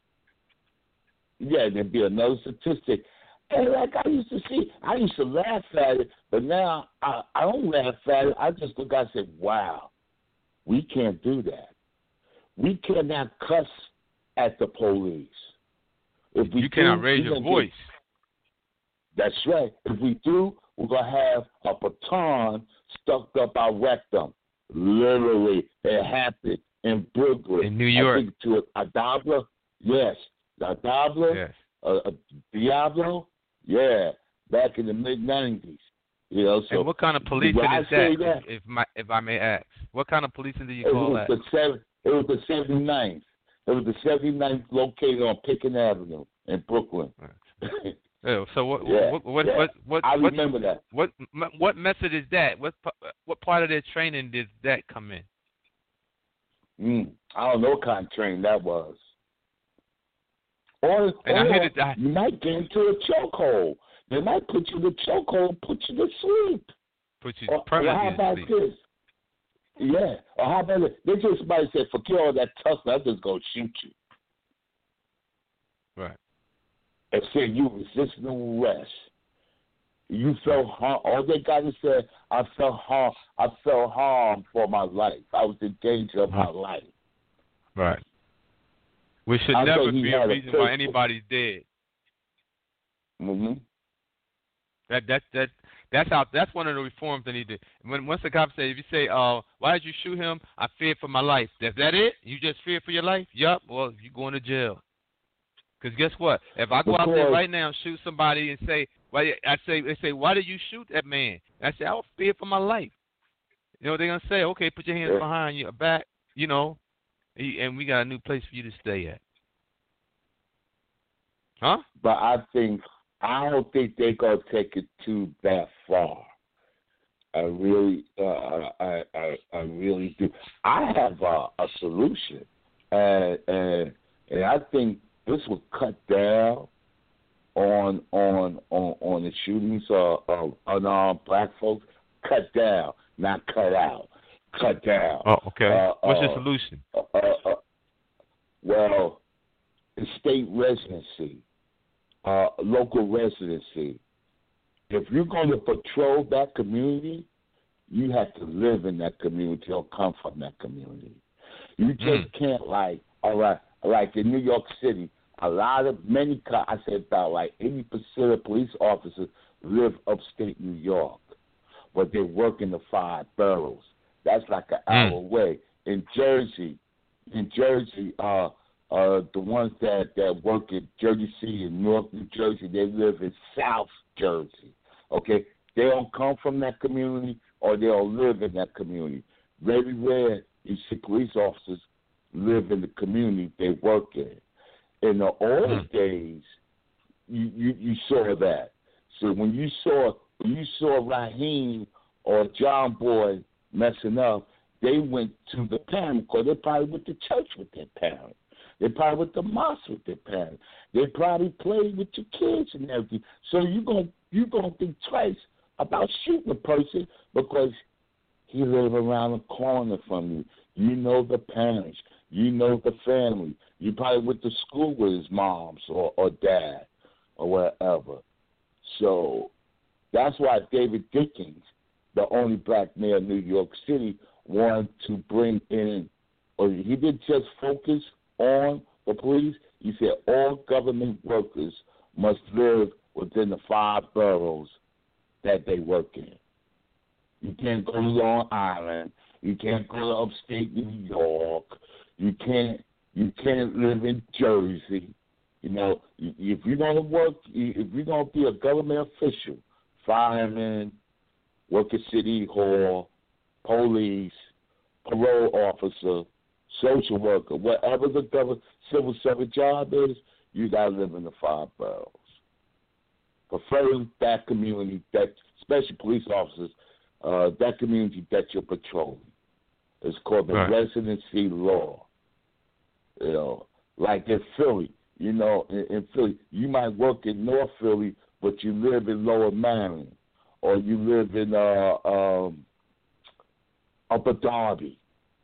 Yeah, there'd be another statistic. And like I used to see, I used to laugh at it, but now I, I don't laugh at it. I just look at it and say, wow, we can't do that. We cannot cuss at the police. If we you cannot do, raise your voice. Get, that's right. If we do, we're going to have a baton stuck up our rectum. Literally, it happened in Brooklyn. In New York. I think to Adabra, yes. Adabra, yes. uh, Diablo, yeah, back in the mid nineties. You know, so and what kind of policing is that, that? If my, if I may ask, what kind of policing do you it call was that? The seven, it was the seventy-ninth. It was the seventy-ninth located on Pickens Avenue in Brooklyn. Right. Yeah, so what? Yeah, what? What? yeah. What? what I what, remember that. What? What method is that? What? What part of their training did that come in? Mm, I don't know what kind of training that was. Or, and or I hear that you might get into a chokehold. They might put you in a chokehold and put you to sleep. Put you or, permanently or how about sleep. this? Yeah. Or how about this? They just might say, forget all that tough, I'm just going to shoot you. Right. And say you resisting arrest. You felt harm. All they got to say, I felt harm. I felt harm for my life. I was in danger of my life. Right. Which should I never be a reason why anybody's dead. Mm-hmm. That that that that's how that's one of the reforms they need to. When once the cop says, if you say, "Uh, why did you shoot him? I feared for my life." Is that it? You just feared for your life? Yup. Well, you going to jail. Because guess what? If I go out there right now and shoot somebody and say, "Why?" I say, they say, "Why did you shoot that man?" I say, "I was feared for my life." You know what they're gonna say? Okay, put your hands yeah. behind your back. You know. And we got a new place for you to stay at. Huh? But I think, I don't think they're going to take it too that far. I really, uh, I, I, I really do. I have a, a solution. And, and, and I think this will cut down on on on on the shootings of, of unarmed black folks, cut down, not cut out. Cut down. Oh, okay. Uh, What's uh, your solution? Uh, uh, uh, well, the state residency, uh, local residency. If you're going to patrol that community, you have to live in that community or come from that community. You just mm. can't, like, all right, like in New York City, a lot of, many, I said about like eighty percent of police officers live upstate New York, but they work in the five boroughs. That's like an mm. hour away. In Jersey, in Jersey, uh, uh, the ones that, that work in Jersey City and North New Jersey, they live in South Jersey. Okay? They don't come from that community or they don't live in that community. Very rare you see police officers live in the community they work in. In the old mm. days, you, you, you saw that. So when you saw when you saw Raheem or John Boy messing up, they went to the parent because they probably went to church with their parents. They probably went to mosque with their parents. They probably played with your kids and everything. So you're going you gonna think twice about shooting a person because he lives around the corner from you. You know the parents. You know the family. You probably went to school with his moms or, or dad or whatever. So that's why David Dickens, the only black mayor of New York City, wanted to bring in, or he didn't just focus on the police. He said all government workers must live within the five boroughs that they work in. You can't go to Long Island. You can't go to upstate New York. You can't. You can't live in Jersey. You know, if you're gonna work, if you're gonna be a government official, fireman, work at City Hall, police, parole officer, social worker, whatever the government civil service job is, you gotta live in the five boroughs. Preferring that community, that especially police officers, uh, that community that you're patrolling. It's called the right. residency law. You know, like in Philly, you know, in, in Philly, you might work in North Philly, but you live in Lower Marion, or you live in uh, um, Upper Darby.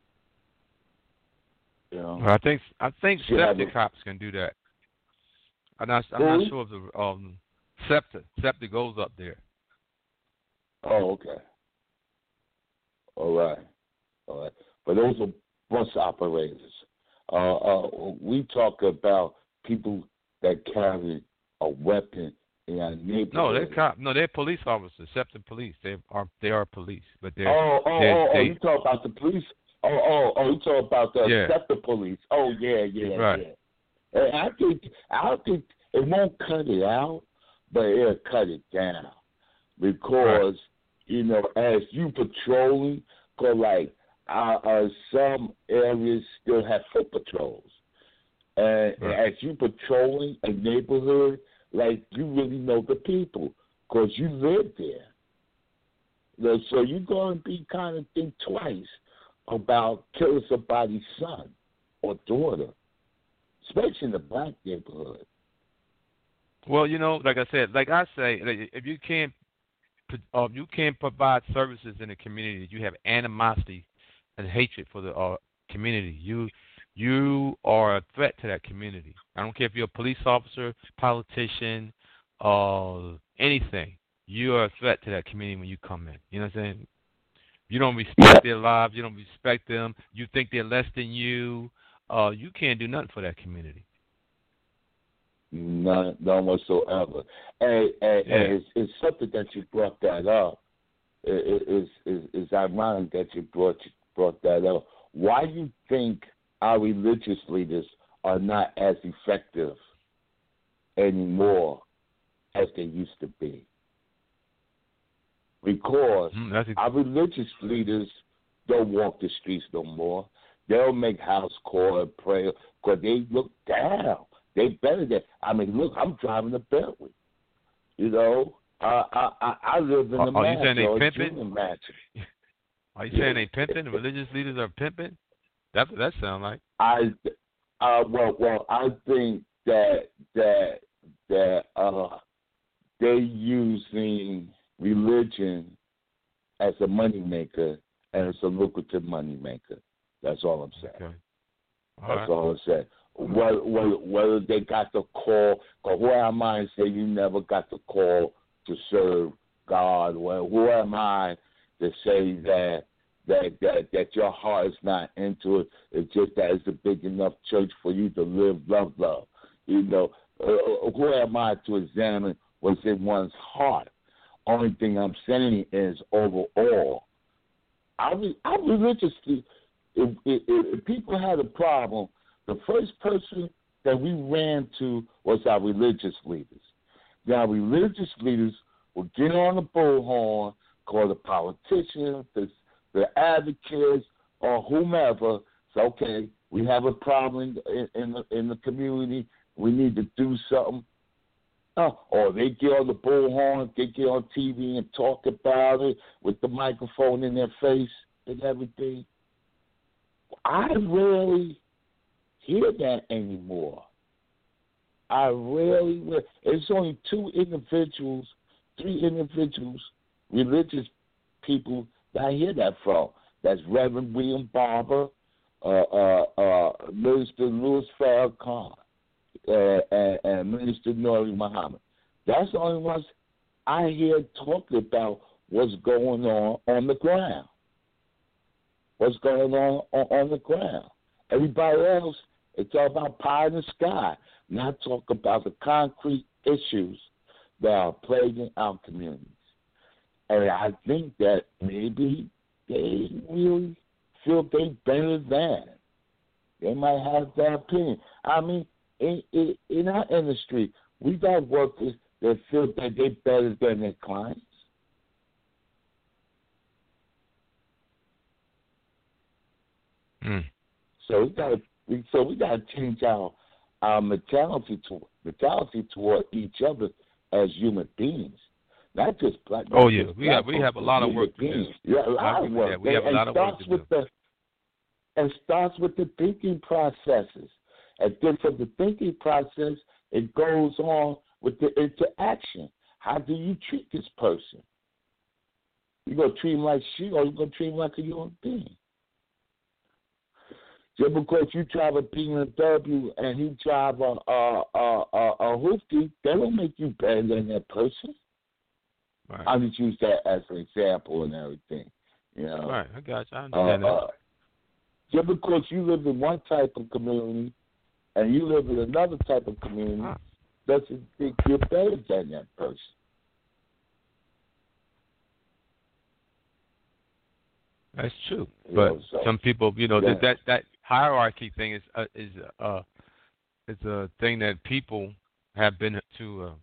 You know, well, I think I think SEPTA a, cops can do that. I'm not I'm who? not sure if the um, SEPTA SEPTA goes up there. Oh, okay. All right, all right. But those are bus operators. Uh, uh, we talk about people that carry a weapon in our neighborhood. No, they're cop. No, they're police officers. SEPTA police. They are they are police, but they're. Oh, oh, they're, oh, they, oh! You talk about the police. Oh, oh, oh! You talk about the yeah. SEPTA police. Oh, yeah, yeah, right. yeah. And I think I don't think it won't cut it out, but it'll cut it down because right. you know, as you patrolling, cause like. Uh, uh, some areas still have foot patrols. And right. as you patrolling a neighborhood, like, you really know the people because you live there. So you're going to be kind of think twice about killing somebody's son or daughter, especially in the black neighborhood. Well, you know, like I said, like I say, if you can't, uh, you can't provide services in the community, you have animosity and hatred for the uh, community. You you are a threat to that community. I don't care if you're a police officer, politician, uh, anything. You are a threat to that community when you come in. You know what I'm saying? You don't respect their lives. You don't respect them. You think they're less than you. Uh, you can't do nothing for that community. None, none whatsoever. And, and, yeah. and it's, it's something that you brought that up. It, it, it's, it's ironic that you brought brought that up. Why do you think our religious leaders are not as effective anymore as they used to be? Because mm, our religious leaders don't walk the streets no more. They don't make house call and prayer because they look down. They better than, I mean, look, I'm driving a Bentley. You know, I I, I, I live in a mansion. Are you saying they pimping? Are you saying they pimping? The religious leaders are pimping? That's what that sounds like. I, uh, well, well, I think that that that uh, they're using religion as a moneymaker, and it's a lucrative moneymaker. That's all I'm saying. Okay. All That's right. all I'm saying. Whether, whether, whether they got the call, or who am I to say you never got the call to serve God? Well, who am I to say that that that, that your heart is not into it? It's just that it's a big enough church for you to live, love, love. You know, uh, who am I to examine what's in one's heart? Only thing I'm saying is overall, I I religiously, if, if, if people had a problem, the first person that we ran to was our religious leaders. Now, religious leaders would get on the bullhorn, call the politicians, the, the advocates, or whomever. So, okay, we have a problem in, in, the, in the community. We need to do something. Oh, or they get on the bullhorn, they get on T V and talk about it with the microphone in their face and everything. I rarely hear that anymore. I rarely, it's only two individuals, three individuals, religious people that I hear that from. That's Reverend William Barber, uh, uh, uh, Minister Louis Farrakhan, uh, and, and Minister Nuri Muhammad. That's the only ones I hear talking about what's going on on the ground. What's going on on, on the ground. Everybody else, it's all about pie in the sky, not talk about the concrete issues that are plaguing our communities. And I think that maybe they really feel they better than. They might have that opinion. I mean, in, in, in our industry, we got workers that feel that they're better than their clients. Mm. So we got to so we got to change our our mentality to mentality toward each other as human beings, not just black. Oh not yeah, just we black have we have a lot of work to do. Yeah, a lot of work. That. We have a lot of work to do. The, and starts with the thinking processes, and then from the thinking process, it goes on with the interaction. How do you treat this person? You gonna treat him like shit, or you gonna treat him like a human being? Just because you drive a B M W and he drive a a a, a, a hoopty, that don't make you better than that person. Right. I just use that as an example and everything. You know. Right, I got you. I understand uh, that. Uh, just because you live in one type of community and you live in another type of community doesn't think you're better than that person. That's true, You but know, so, some people, you know, yeah. that, that that hierarchy thing is uh, is uh is a thing that people have been to, uh,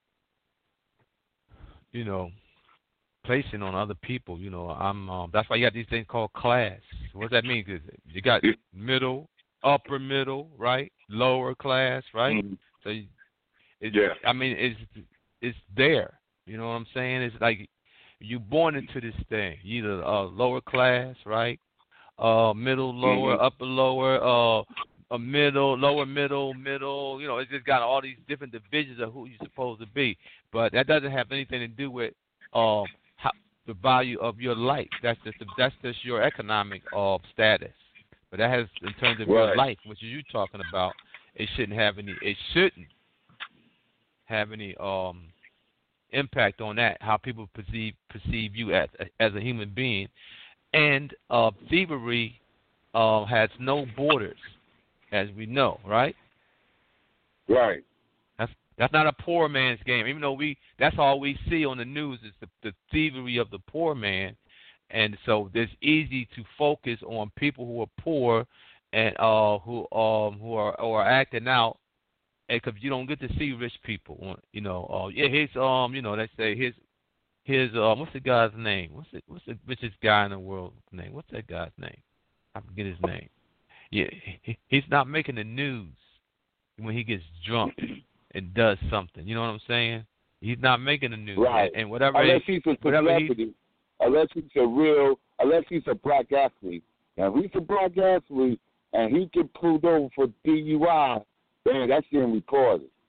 you know, placing on other people. You know, I'm um, that's why you got these things called class. What does that mean? 'Cause you got middle, upper middle, right, lower class, right. Mm-hmm. So, you, it's, Yeah. I mean, it's it's there. You know what I'm saying? It's like you born into this thing. You either uh, lower class, right? Uh, middle, lower, mm-hmm. upper, lower, uh, a middle, lower, middle, middle. You know, it's just got all these different divisions of who you're supposed to be. But that doesn't have anything to do with uh, how, the value of your life. That's just that's just your economic uh, status. But that has, in terms of right. your life, which you're talking about, it shouldn't have any. It shouldn't have any um. impact on that, how people perceive perceive you as as a human being. And uh, thievery uh, has no borders, as we know, right? Right. That's that's not a poor man's game. Even though we that's all we see on the news is the, the thievery of the poor man, and so it's easy to focus on people who are poor and uh, who um who are or are acting out. Because you don't get to see rich people, you know. Uh, yeah, his um, you know, they say his his um, what's the guy's name? What's the what's the richest guy in the world name? What's that guy's name? I forget his name. Yeah, he, he's not making the news when he gets drunk and does something. You know what I'm saying? He's not making the news. Right. And whatever unless he, he's a whatever celebrity, he, unless he's a real, unless he's a black athlete. Now, if he's a black athlete and he get pulled over for D U I. Man, that's getting reported.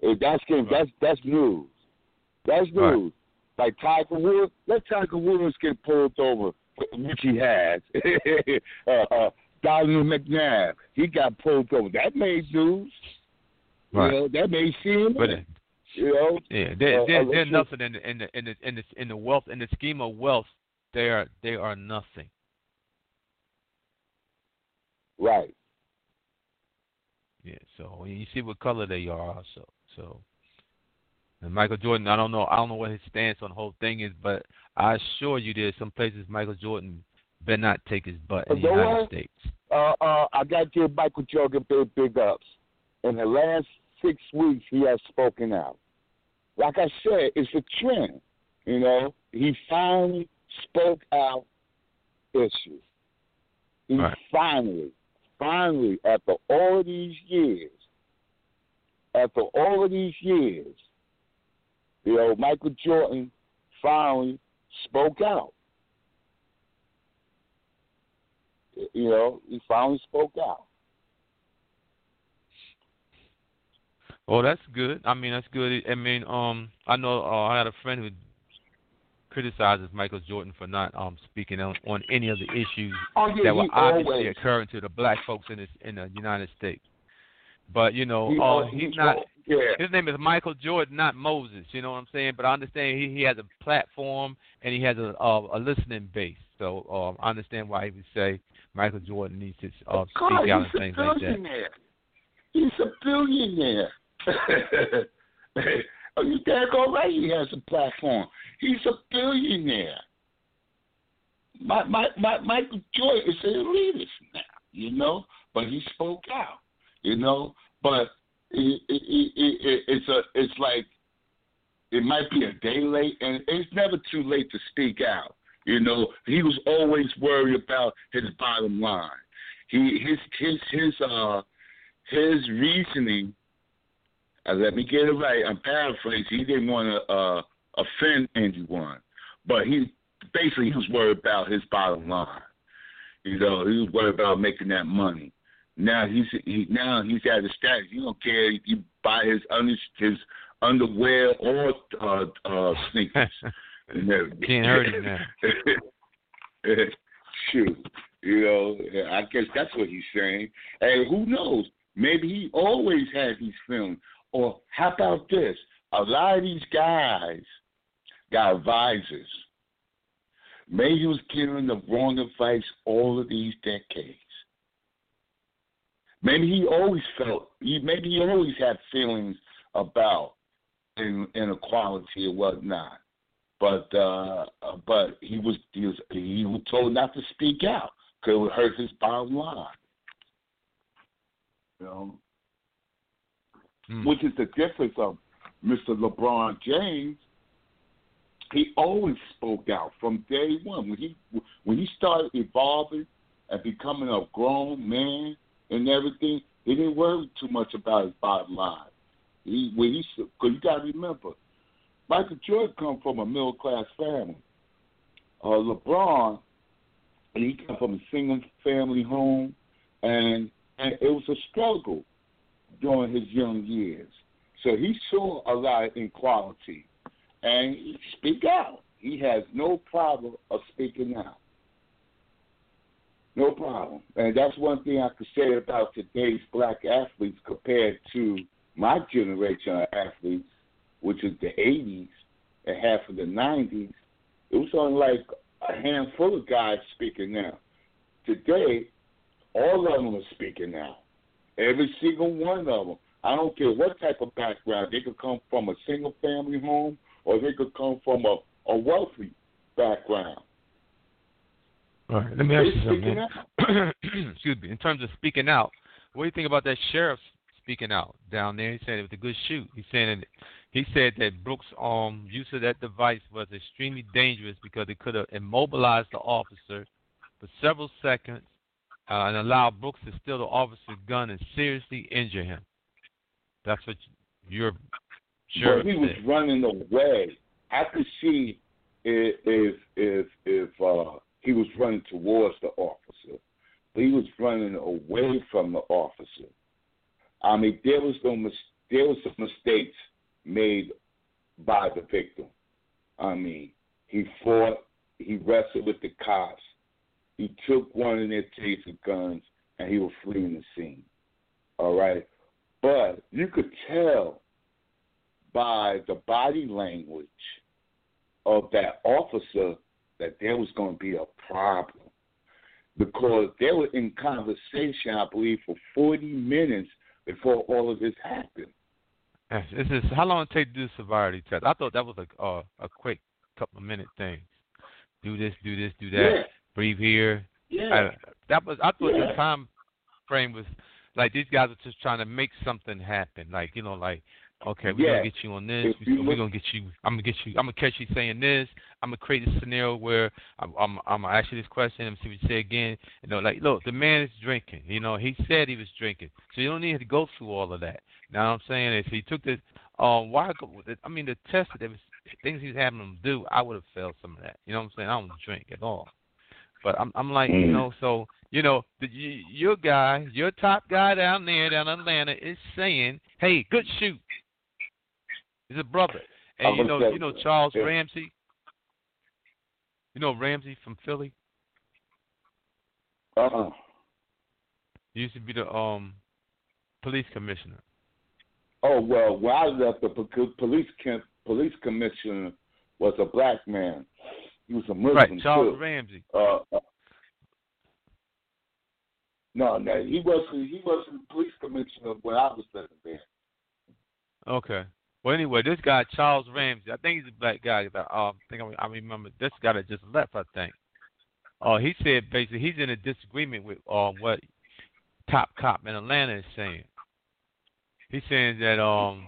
If that's right. that's that's news. That's news. Right. Like Tiger Woods, let Tiger Woods get pulled over, which he has. uh, uh, Donovan McNabb, he got pulled over. That made news. Right. You know, that made C N N. But, you know, yeah, they're, uh, they're, they're nothing in the in the in the in the in the wealth in the scheme of wealth. They are they are nothing. Right. Yeah. So you see what color they are, also. So, and Michael Jordan, I don't know, I don't know what his stance on the whole thing is, but I assure you, there's some places Michael Jordan better not take his butt in the United what? States. Uh, uh, I got to give Michael Jordan big big ups. In the last six weeks, he has spoken out. Like I said, it's a trend. You know, he finally spoke out issues. He right. finally, finally, after all of these years, after all of these years, you know, Michael Jordan finally spoke out. You know, he finally spoke out. Oh, that's good. I mean, that's good. I mean, um, I know uh, I had a friend who criticizes Michael Jordan for not um speaking on, on any of the issues oh, yeah, that were obviously always. occurring to the black folks in this, in the United States. But you know, he, uh, he's, he's not. Yeah. His name is Michael Jordan, not Moses. You know what I'm saying? But I understand he, he has a platform and he has a a, a listening base. So um, I understand why he would say Michael Jordan needs to uh, speak God, out and things like that. He's a billionaire. Oh, you daggone right he has a platform. He's a billionaire. My, my, my, Michael Jordan is an elitist now, you know, but he spoke out, you know. But it, it, it, it, it's a, it's like it might be a day late, and it's never too late to speak out. You know, he was always worried about his bottom line. He his his his uh his reasoning. Uh, let me get it right. I'm paraphrasing. He didn't want to uh, offend anyone, but he basically he was worried about his bottom line. You know, he was worried about making that money. Now he's he, now he's at a status. He don't care. You buy his under, his underwear or uh, uh, sneakers. Can't hurt him now. Shoot, you know. I guess that's what he's saying. And who knows? Maybe he always had these feelings. Or how about this? A lot of these guys got advisors. Maybe he was giving the wrong advice all of these decades. Maybe he always felt, maybe he always had feelings about inequality and whatnot. But uh, but he was he was he was told not to speak out because it would hurt his bottom line. You know. Mm. Which is the difference of Mister LeBron James. He always spoke out from day one. When he when he started evolving and becoming a grown man and everything, he didn't worry too much about his bottom line. He when he because you got to remember, Michael Jordan come from a middle class family. Uh, LeBron, he come from a single family home, and and it was a struggle during his young years. So he saw a lot of inequality, and he speak out. He has no problem of speaking out. No problem. And that's one thing I could say about today's black athletes compared to my generation of athletes, which is the eighties and half of the nineties. It was only like a handful of guys speaking out. Today, all of them are speaking out. Every single one of them. I don't care what type of background. They could come from a single-family home or they could come from a, a wealthy background. All right, let me ask you something. Excuse me. In terms of speaking out, what do you think about that sheriff speaking out down there? He said it was a good shoot. He said that, he said that Brooks' um, use of that device was extremely dangerous because it could have immobilized the officer for several seconds Uh, and allow Brooks to steal the officer's gun and seriously injure him. That's what your sheriff said. But he was said. running away. I could see if if if, if uh, he was running towards the officer, but he was running away from the officer. I mean, there was no mis- there were some mistakes made by the victim. I mean, he fought, he wrestled with the cops, he took one of their taser guns, and he was fleeing the scene. All right? But you could tell by the body language of that officer that there was going to be a problem, because they were in conversation, I believe, for forty minutes before all of this happened. This is how long it take to do the severity test? I thought that was a uh, a quick couple of minute thing. Do this, do this, do that. Yeah. Breathe here. Yeah. I, that was I thought Yeah. the time frame was like these guys are just trying to make something happen. Like you know, like okay, we're Yeah. gonna get you on this. If you We're look- gonna get you. I'm gonna get you. I'm gonna catch you saying this. I'm gonna create a scenario where I'm, I'm, I'm gonna ask you this question and see what you say again. You know, like look, the man is drinking. You know, he said he was drinking, so you don't need to go through all of that. Now what I'm saying is, he took this. Um, why? Go, I mean, the test that there was things he was having them do. I would have failed some of that. You know what I'm saying? I don't drink at all. But I'm, I'm like, you know, so you know, the, your guy, your top guy down there, down in Atlanta, is saying, "Hey, good shoot." He's a brother, and you know, you know Charles yeah. Ramsey. You know Ramsey from Philly. Uh-uh. He used to be the um police commissioner. Oh, well, when I left, the po- police camp, police commissioner was a black man. He was a Muslim, Right, Charles too. Ramsey. Uh, uh, no, no, he wasn't. He wasn't police commissioner when I was living there. Okay. Well, anyway, this guy Charles Ramsey, I think he's a black guy. I um, think I, I remember this guy that just left. I think. Uh, he said basically he's in a disagreement with uh, what top cop in Atlanta is saying. He's saying that um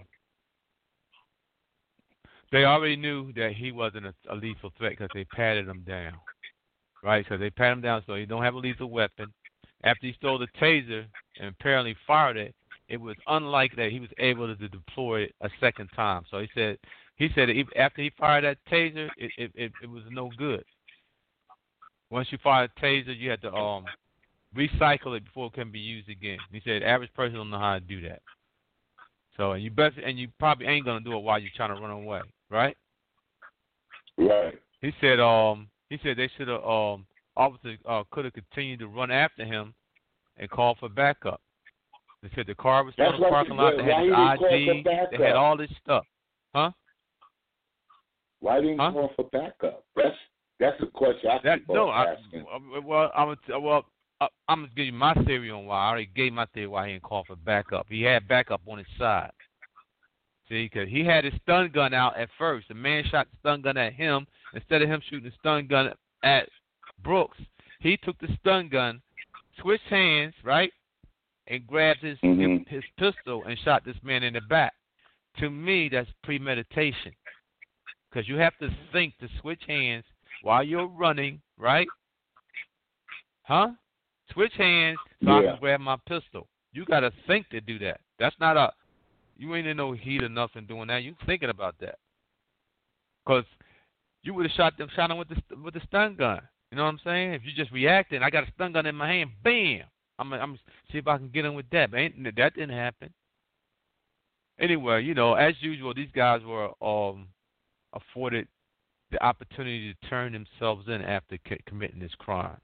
they already knew that he wasn't a, a lethal threat because they patted him down, right? So they patted him down so he don't have a lethal weapon. After he stole the taser and apparently fired it, it was unlikely that he was able to deploy it a second time. So he said he said that after he fired that taser, it, it, it, it was no good. Once you fire a taser, you have to um recycle it before it can be used again. He said the average person don't know how to do that. So and you best and you probably ain't gonna do it while you're trying to run away, right? Right. He said um he said they should have um officers uh, could have continued to run after him and call for backup. They said the car was still in the parking lot. They had his I D. They had all this stuff, huh? Why didn't huh? you call for backup? That's that's a question I that, keep no, I, asking. well, I'm gonna well. I'm going to give you my theory on why. I already gave my theory why he didn't call for backup. He had backup on his side. See, because he had his stun gun out at first. The man shot the stun gun at him. Instead of him shooting the stun gun at Brooks, he took the stun gun, switched hands, right, and grabbed his, mm-hmm. his, his pistol and shot this man in the back. To me, that's premeditation. Because you have to think to switch hands while you're running, right? Huh? Switch hands so yeah. I can grab my pistol. You got to think to do that. That's not a, you ain't in no heat or nothing doing that. You thinking about that. Because you would have shot them, shot him with the, with the stun gun. You know what I'm saying? If you just reacted, I got a stun gun in my hand, bam. I'm I'm gonna see if I can get him with that. But ain't, that didn't happen. Anyway, you know, as usual, these guys were um afforded the opportunity to turn themselves in after c- committing this crime.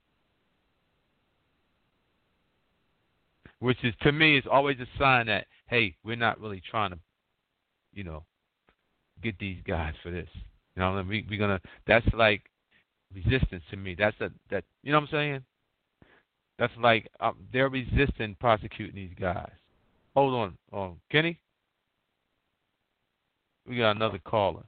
Which is, to me, is always a sign that, hey, we're not really trying to, you know, get these guys for this. You know, we, we're going to, that's like resistance to me. That's a, that, you know what I'm saying? That's like, um, they're resisting prosecuting these guys. Hold on. Um, Kenny? We got another caller.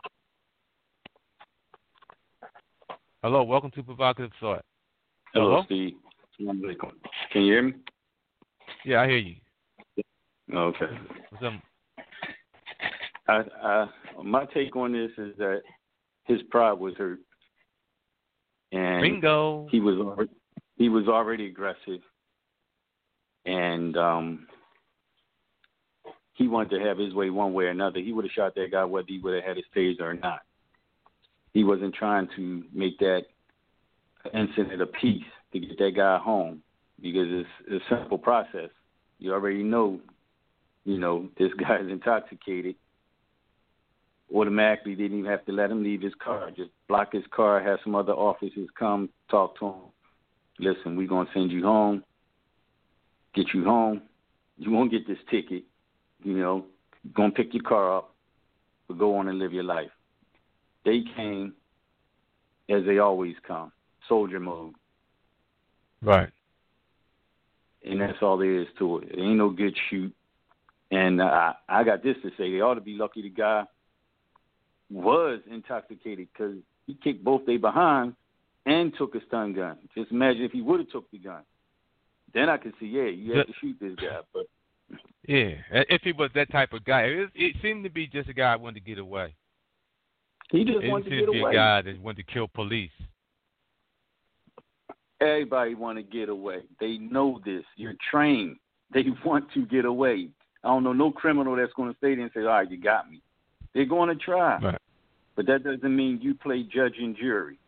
Hello, welcome to Provocative Thought. Hello, Hello? Steve. Can you hear me? Yeah, I hear you. Okay. What's up? I, I, my take on this is that his pride was hurt, and Bingo. he was already, he was already aggressive, and um, he wanted to have his way one way or another. He would have shot that guy whether he would have had his taser or not. He wasn't trying to make that incident a peace to get that guy home, because it's, it's a simple process. You already know you know, this guy's intoxicated, automatically didn't even have to let him leave his car. Just block his car, have some other officers come talk to him. Listen, we're going to send you home, get you home. You won't get this ticket, you know, going to pick your car up, but go on and live your life. They came as they always come, soldier mode. Right. And that's all there is to it. It ain't no good shoot. And uh, I got this to say. They ought to be lucky the guy was intoxicated because he kicked both they behind and took a stun gun. Just imagine if he would have took the gun. Then I could see, yeah, you have to shoot this guy. But yeah, if he was that type of guy. It, it seemed to be just a guy who wanted to get away. He just it wanted to seemed get to be away. a guy that wanted to kill police. Everybody want to get away. They know this. You're trained. They want to get away. I don't know no criminal that's going to stay there and say, all right, you got me. They're going to try. Right. But that doesn't mean you play judge and jury.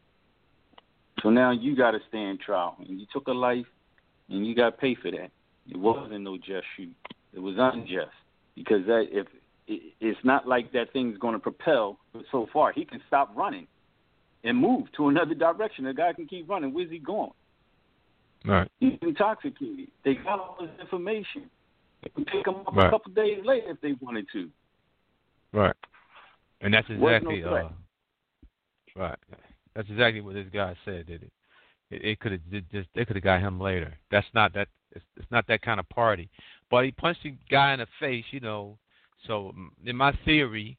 So now you got to stand trial. And you took a life, and you got to pay for that. It wasn't no just shoot. It was unjust. Because that if it, it's not like that thing's going to propel so far. He can stop running and move to another direction. The guy can keep running. Where's he going? Right. He's intoxicated. They got all this information. They can pick him up right. a couple days later if they wanted to. Right. And that's exactly no uh, right. That's exactly what this guy said. That it it, it could have just they could have got him later. That's not that. It's, it's not that kind of party. But he punched the guy in the face, you know. So in my theory,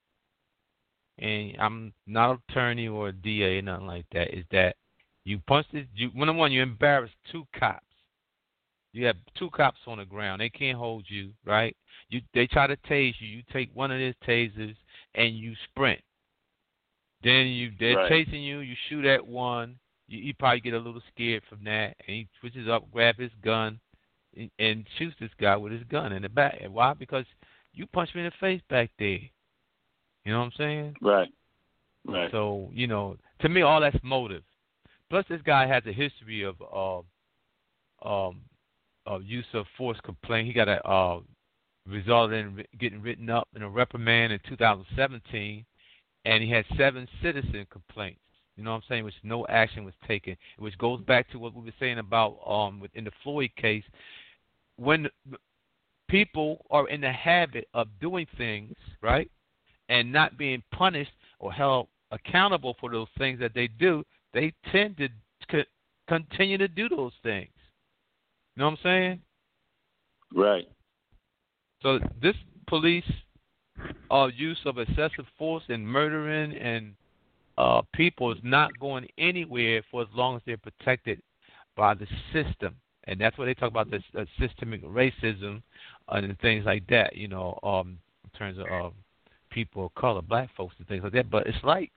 and I'm not an attorney or a D A or nothing like that, is that you punched it. You, one one, you embarrassed two cops. You have two cops on the ground. They can't hold you, right? You they try to tase you. You take one of his tasers and you sprint. Then you they're right. chasing you. You shoot at one. You, you probably get a little scared from that, and he switches up, grab his gun, and, and shoots this guy with his gun in the back. And why? Because you punched me in the face back there. You know what I'm saying? Right. Right. So you know, to me, all that's motive. Plus, this guy has a history of uh, um, of use of force complaint. He got a uh, resulted in getting written up in a reprimand in two thousand seventeen, and he had seven citizen complaints. You know what I'm saying? Which no action was taken. Which goes back to what we were saying about um in the Floyd case, when people are in the habit of doing things right and not being punished or held accountable for those things that they do, they tend to c- continue to do those things. You know what I'm saying? Right. So this police uh, use of excessive force and murdering and uh, people is not going anywhere for as long as they're protected by the system. And that's what they talk about, this uh, systemic racism uh, and things like that, you know, um, in terms of uh, people of color, black folks and things like that. But it's like,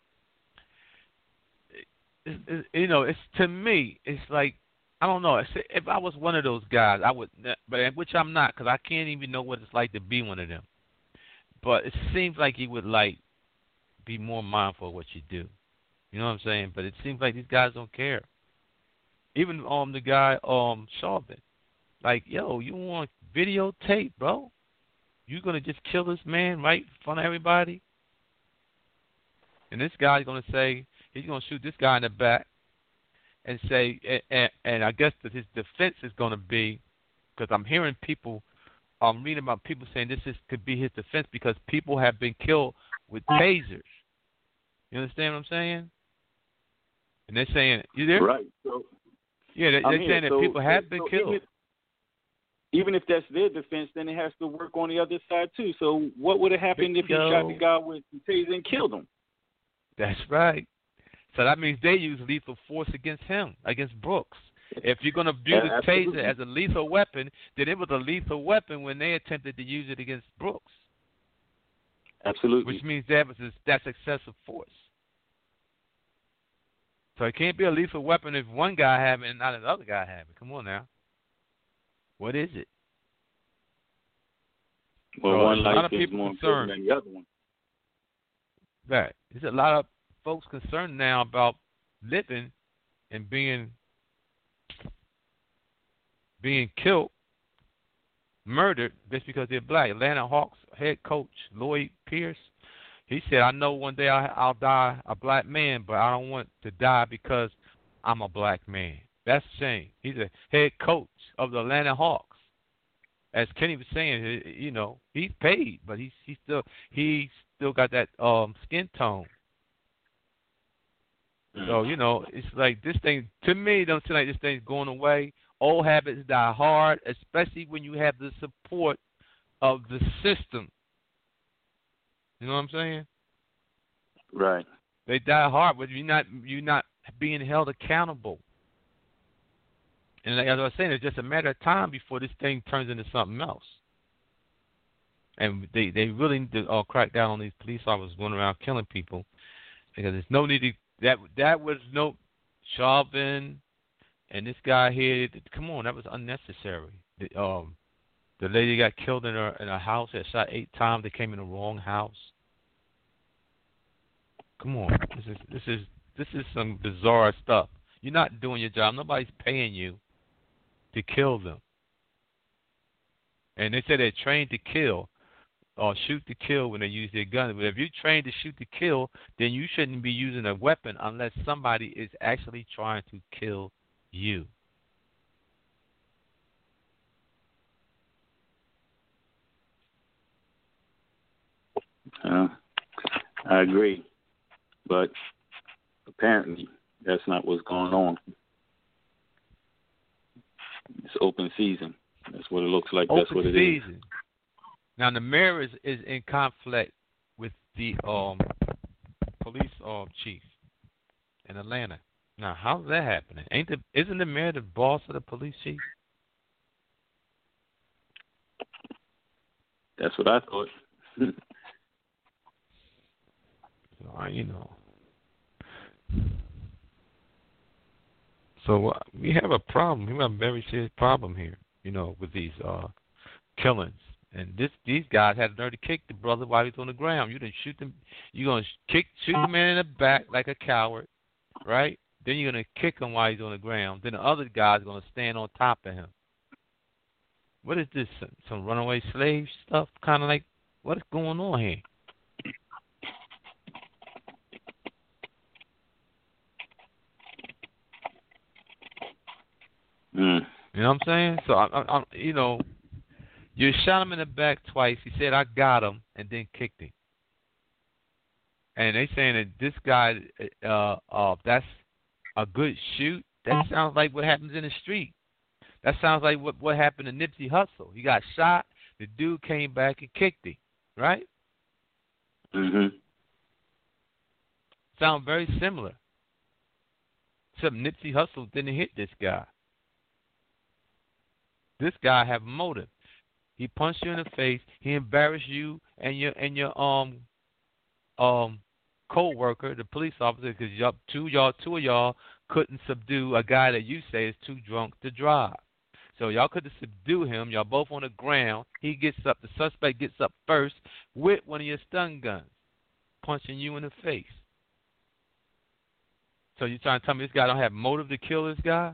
it, it, you know, it's to me, it's like, I don't know. If I was one of those guys, I would, but which I'm not, because I can't even know what it's like to be one of them. But it seems like he would like be more mindful of what you do. You know what I'm saying? But it seems like these guys don't care. Even um the guy um Chauvin, like, yo, you want videotape, bro? You gonna just kill this man right in front of everybody? And this guy's gonna say he's gonna shoot this guy in the back. And say, and, and I guess that his defense is going to be, because I'm hearing people, I'm reading about people saying this is, could be his defense because people have been killed with tasers. You understand what I'm saying? And they're saying, you there? Right. So, yeah, they're, they're saying that so, people have so, been so killed. Even, even if that's their defense, then it has to work on the other side too. So what would have happened if he Yo. shot the guy with the taser and killed him? That's right. So that means they use lethal force against him, against Brooks. If you're going to view the taser as a lethal weapon, then it was a lethal weapon when they attempted to use it against Brooks. Absolutely. Which means that was, that's excessive force. So it can't be a lethal weapon if one guy has it and not another guy has it. Come on now. What is it? Well, so one a lot life of is people more concerned. important than the other one. Right. There's a lot of folks concerned now about living and being being killed, murdered just because they're black. Atlanta Hawks head coach Lloyd Pierce, he said, I know one day I, I'll die a black man, but I don't want to die because I'm a black man. That's a shame. He's a head coach of the Atlanta Hawks. As Kenny was saying, you know, he's paid, but he's he still he still got that um, skin tone. So, you know, it's like this thing, to me, it don't seem like this thing's going away. Old habits die hard, especially when you have the support of the system. You know what I'm saying? Right. They die hard, but you're not you're not being held accountable. And like as I was saying, it's just a matter of time before this thing turns into something else. And they, they really need to uh, crack down on these police officers going around killing people, because there's no need to, that that was no Chauvin and this guy here. Come on, that was unnecessary. The, um, the lady got killed in her in a house. That shot eight times. They came in the wrong house. Come on, this is this is this is some bizarre stuff. You're not doing your job. Nobody's paying you to kill them. And they say they're trained to kill or shoot to kill when they use their gun. But if you're trained to shoot to kill, then you shouldn't be using a weapon unless somebody is actually trying to kill you. Uh, I agree. But apparently that's not what's going on. It's open season. That's what it looks like. Open That's what it season. is. Now the mayor is, is in conflict with the um, police um, chief in Atlanta. Now how's that happening? Ain't the isn't the mayor the boss of the police chief? That's what I thought. So, you know. So uh, we have a problem. We have a very serious problem here, you know, with these uh, killings. And this these guys had the nerve to kick the brother while he was on the ground. You didn't shoot them. You're gonna kick shoot the man in the back like a coward, right? Then you're gonna kick him while he's on the ground. Then the other guy's gonna stand on top of him. What is this? Some, some runaway slave stuff? Kind of like what is going on here? Mm. You know what I'm saying? So, I, I, I, you know, you shot him in the back twice. He said, I got him, and then kicked him. And they saying that this guy, uh, uh, that's a good shoot. That sounds like what happens in the street. That sounds like what, what happened to Nipsey Hussle. He got shot. The dude came back and kicked him, right? Mm-hmm. Sound very similar. Except Nipsey Hussle didn't hit this guy. This guy have motive. He punched you in the face. He embarrassed you and your and your um um co-worker, the police officer, because y'all two y'all two of y'all couldn't subdue a guy that you say is too drunk to drive. So y'all couldn't subdue him. Y'all both on the ground. He gets up. The suspect gets up first with one of your stun guns, punching you in the face. So you trying to tell me this guy don't have motive to kill this guy?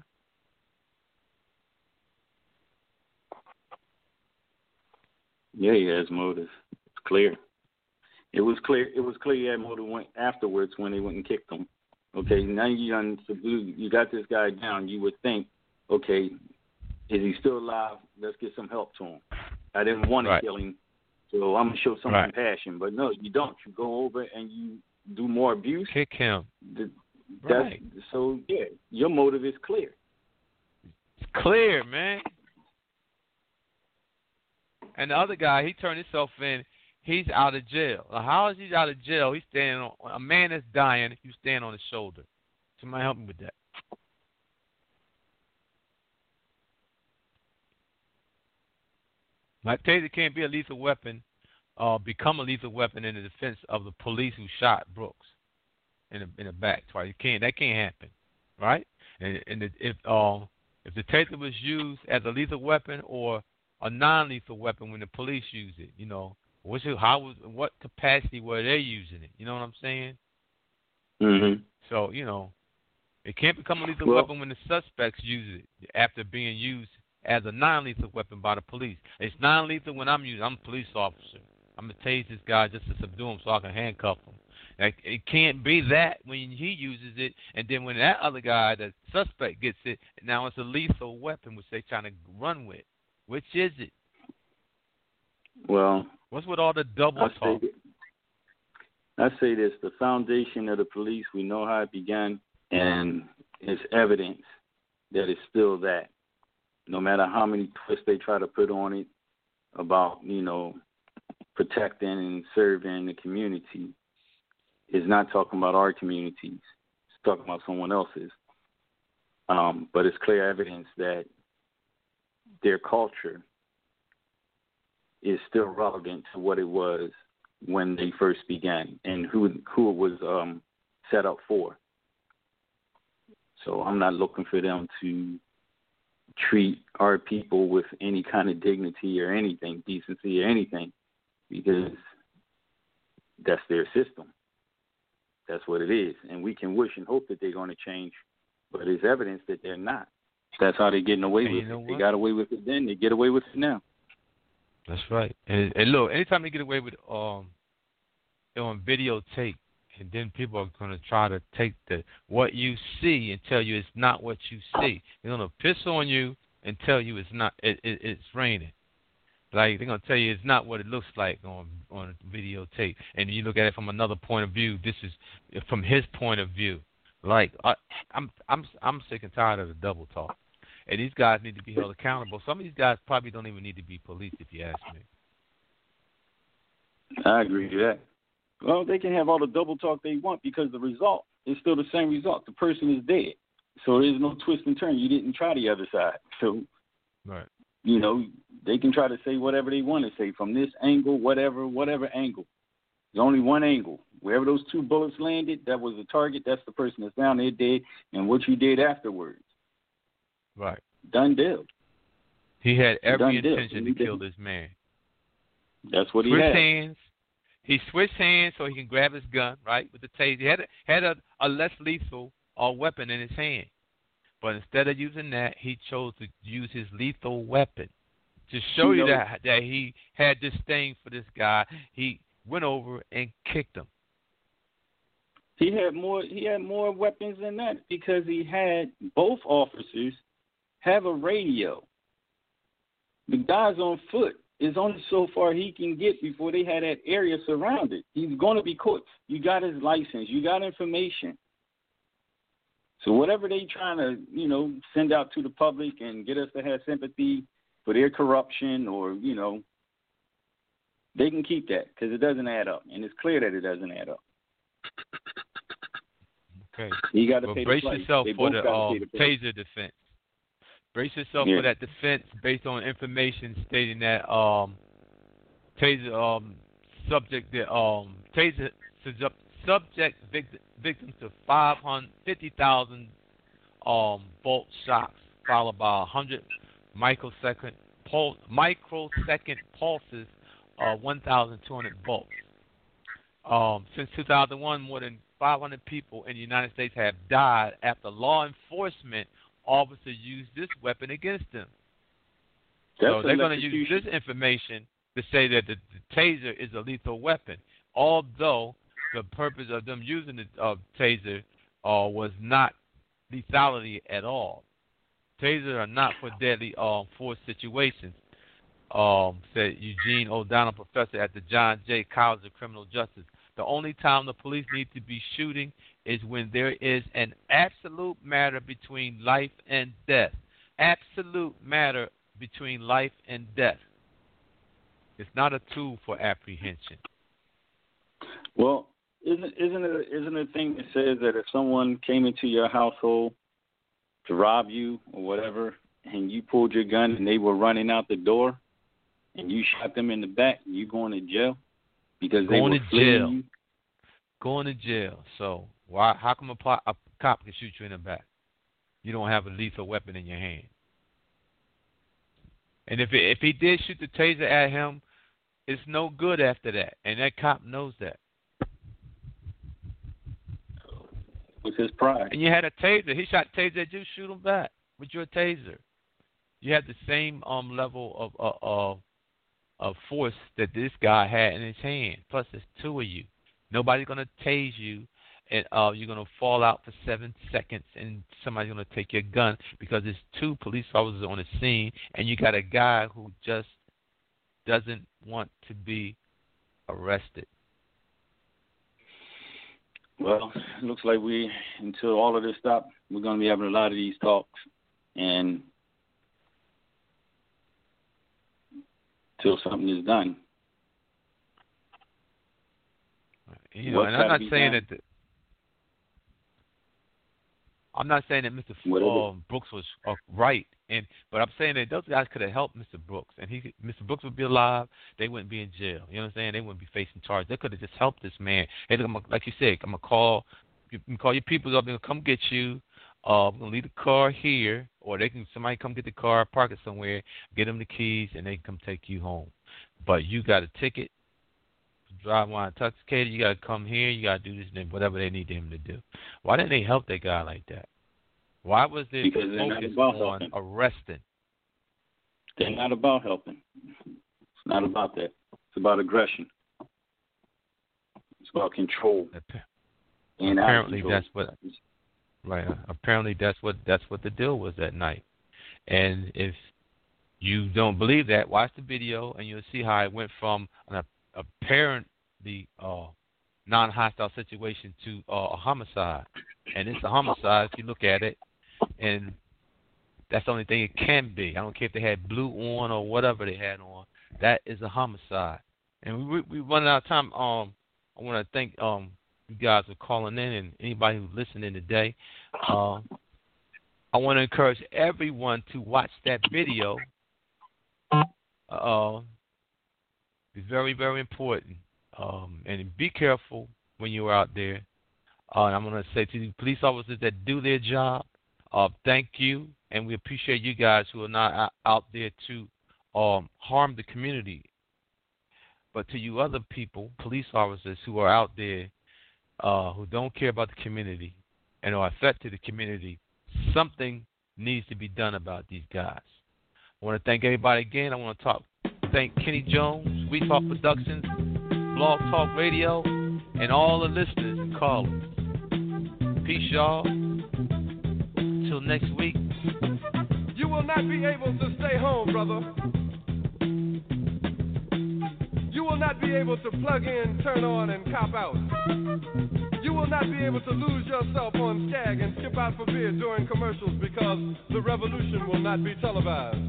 Yeah, he has motive. It's clear. It was clear. It was clear he had motive went afterwards when they went and kicked him. Okay, now you done subdued. You got this guy down. You would think, okay, is he still alive? Let's get some help to him. I didn't want right. to kill him, so I'm gonna show some right. compassion. But no, you don't. You go over and you do more abuse. Kick him. That's, right. So yeah, your motive is clear. It's clear, man. And the other guy, he turned himself in. He's out of jail. Now, how is he out of jail? He's standing on a man that's dying. You stand on his shoulder. Somebody help me with that. My taser can't be a lethal weapon, uh, become a lethal weapon in the defense of the police who shot Brooks in the in the back twice. You can't. That can't happen, right? And, and if uh, if the taser was used as a lethal weapon or a non-lethal weapon when the police use it, you know, what's it, how was, what capacity were they using it? You know what I'm saying? Mm-hmm. So, you know, it can't become a lethal well, weapon when the suspects use it after being used as a non-lethal weapon by the police. It's non-lethal when I'm using. I'm a police officer. I'm gonna tase this guy just to subdue him so I can handcuff him. Like, it can't be that when he uses it, and then when that other guy, the suspect, gets it, now it's a lethal weapon which they're trying to run with. Which is it? Well, what's with all the double I talk? Say, I say this: the foundation of the police, we know how it began, and it's evidence that it's still that. No matter how many twists they try to put on it about, you know, protecting and serving the community, is not talking about our communities. It's talking about someone else's. Um, but it's clear evidence that their culture is still relevant to what it was when they first began and who who it was um, set up for. So I'm not looking for them to treat our people with any kind of dignity or anything, decency or anything, because that's their system. That's what it is. And we can wish and hope that they're going to change, but it's evidence that they're not. That's how they're getting away and with you know it. What? They got away with it then, they get away with it now. That's right. And, and look, anytime they get away with um on videotape, and then people are going to try to take the what you see and tell you it's not what you see. They're going to piss on you and tell you it's not. It, it, it's raining. Like, they're going to tell you it's not what it looks like on on videotape. And you look at it from another point of view. This is from his point of view. Like, I, I'm I'm I'm sick and tired of the double talk. And these guys need to be held accountable. Some of these guys probably don't even need to be policed, if you ask me. I agree with that. Well, they can have all the double talk they want because the result is still the same result. The person is dead. So there's no twist and turn. You didn't try the other side. So, right. You know, they can try to say whatever they want to say from this angle, whatever, whatever angle. There's only one angle. Wherever those two bullets landed, that was the target. That's the person that's down there dead, and what you did afterwards. Right. Done deal. He had every Done intention deal. to kill this man. That's what he Switch had. hands. He switched hands so he can grab his gun, right, with the taser. He had a, had a, a less lethal uh, weapon in his hand. But instead of using that, he chose to use his lethal weapon to show you, you know, that that he had this thing for this guy. He went over and kicked him. He had more. He had more weapons than that because he had both officers have a radio. The guy's on foot. It's only so far he can get before they had that area surrounded. He's going to be caught. You got his license. You got information. So whatever they trying to, you know, send out to the public and get us to have sympathy for their corruption or, you know, they can keep that because it doesn't add up. And it's clear that it doesn't add up. Okay. You got to well, pay brace the price. yourself They for the, um, the taser defense. Brace yourself yeah. for that defense based on information stating that um, taser um, subject that um, taser subject victim, victims to five hundred fifty thousand um, bolt shocks, followed by one hundred microsecond pulse, microsecond pulses, uh, one thousand two hundred bolts. Um, since two thousand one, more than five hundred people in the United States have died after law enforcement officers used this weapon against them. That's so they're going to use this information to say that the, the taser is a lethal weapon, although the purpose of them using the uh, taser uh, was not lethality at all. Tasers are not for deadly uh, force situations, um, said Eugene O'Donnell, professor at the John J. College of Criminal Justice. The only time the police need to be shooting is when there is an absolute matter between life and death. Absolute matter between life and death. It's not a tool for apprehension. Well, isn't isn't it isn't it a thing that says that if someone came into your household to rob you or whatever, and you pulled your gun and they were running out the door, and you shot them in the back, you going to jail because they going were to fleeing jail. you? Going to jail. So why? How come a, po- a cop can shoot you in the back? You don't have a lethal weapon in your hand. And if it, if he did shoot the taser at him, it's no good after that, and that cop knows that. With his pride. And you had a taser. He shot taser at you. Shoot him back with your taser. you have the same um level of uh, of of force that this guy had in his hand. Plus, there's two of you. Nobody's gonna tase you, and uh, you're gonna fall out for seven seconds, and somebody's gonna take your gun because there's two police officers on the scene, and you got a guy who just doesn't want to be arrested. Well, it looks like we, until all of this stops, we're going to be having a lot of these talks, and till something is done. You know, and I'm not saying done? that. The, I'm not saying that Mister Uh, Brooks was uh, right, and but I'm saying that those guys could have helped Mister Brooks, and he, Mister Brooks would be alive. They wouldn't be in jail. You know what I'm saying? They wouldn't be facing charges. They could have just helped this man. Hey, look, I'm gonna, like you said, I'm gonna call. You can call your people up. They're gonna come get you. Uh, I'm gonna leave the car here, or they can somebody come get the car, park it somewhere, get them the keys, and they can come take you home. But you got a ticket. Drive while intoxicated. You got to come here. You got to do this and whatever they need them to do. Why didn't they help that guy like that? Why was there focus on helping. arresting? They're not about helping. It's not about that. It's about aggression. It's about control. And apparently control. that's what. Right. Apparently that's what that's what the deal was that night. And if you don't believe that, watch the video and you'll see how it went from an apparently uh, non-hostile situation to uh, a homicide. And it's a homicide if you look at it. And that's the only thing it can be. I don't care if they had blue on or whatever they had on. That is a homicide. And we we running out of time. Um, I want to thank um you guys for calling in and anybody who's listening today. Uh, I want to encourage everyone to watch that video. Uh, it's very very important. Um, and be careful when you're out there. Uh, and I'm going to say to the police officers that do their job, uh, thank you, and we appreciate you guys who are not out there to um, harm the community. But to you other people, police officers who are out there uh, who don't care about the community and are affected the community, something needs to be done about these guys. I want to thank everybody again. I want to talk, thank Kenny Jones, Sweet Talk Productions, Blog Talk Radio, and all the listeners and callers. Peace, y'all. Till next week. You will not be able to stay home, brother. You will not be able to plug in, turn on, and cop out. You will not be able to lose yourself on Skag and skip out for beer during commercials because the revolution will not be televised.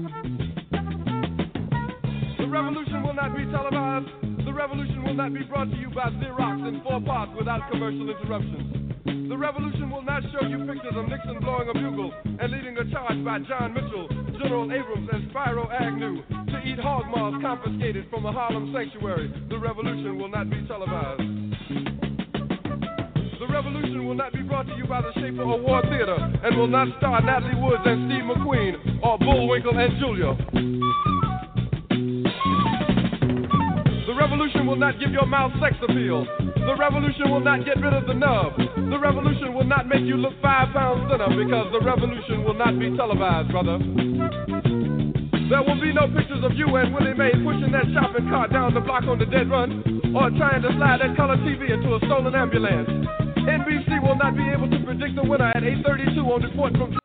The revolution will not be televised. The revolution will not be brought to you by Xerox in four parts without commercial interruptions. The revolution will not show you pictures of Nixon blowing a bugle and leading a charge by John Mitchell, General Abrams, and Spyro Agnew to eat hog maws confiscated from a Harlem sanctuary. The revolution will not be televised. The revolution will not be brought to you by the Schaefer Award Theater and will not star Natalie Woods and Steve McQueen or Bullwinkle and Julia. The revolution will not give your mouth sex appeal. The revolution will not get rid of the nub. The revolution will not make you look five pounds thinner because the revolution will not be televised, brother. There will be no pictures of you and Willie Mae pushing that shopping cart down the block on the dead run or trying to slide that color T V into a stolen ambulance. N B C will not be able to predict the winner at eight thirty-two on Report from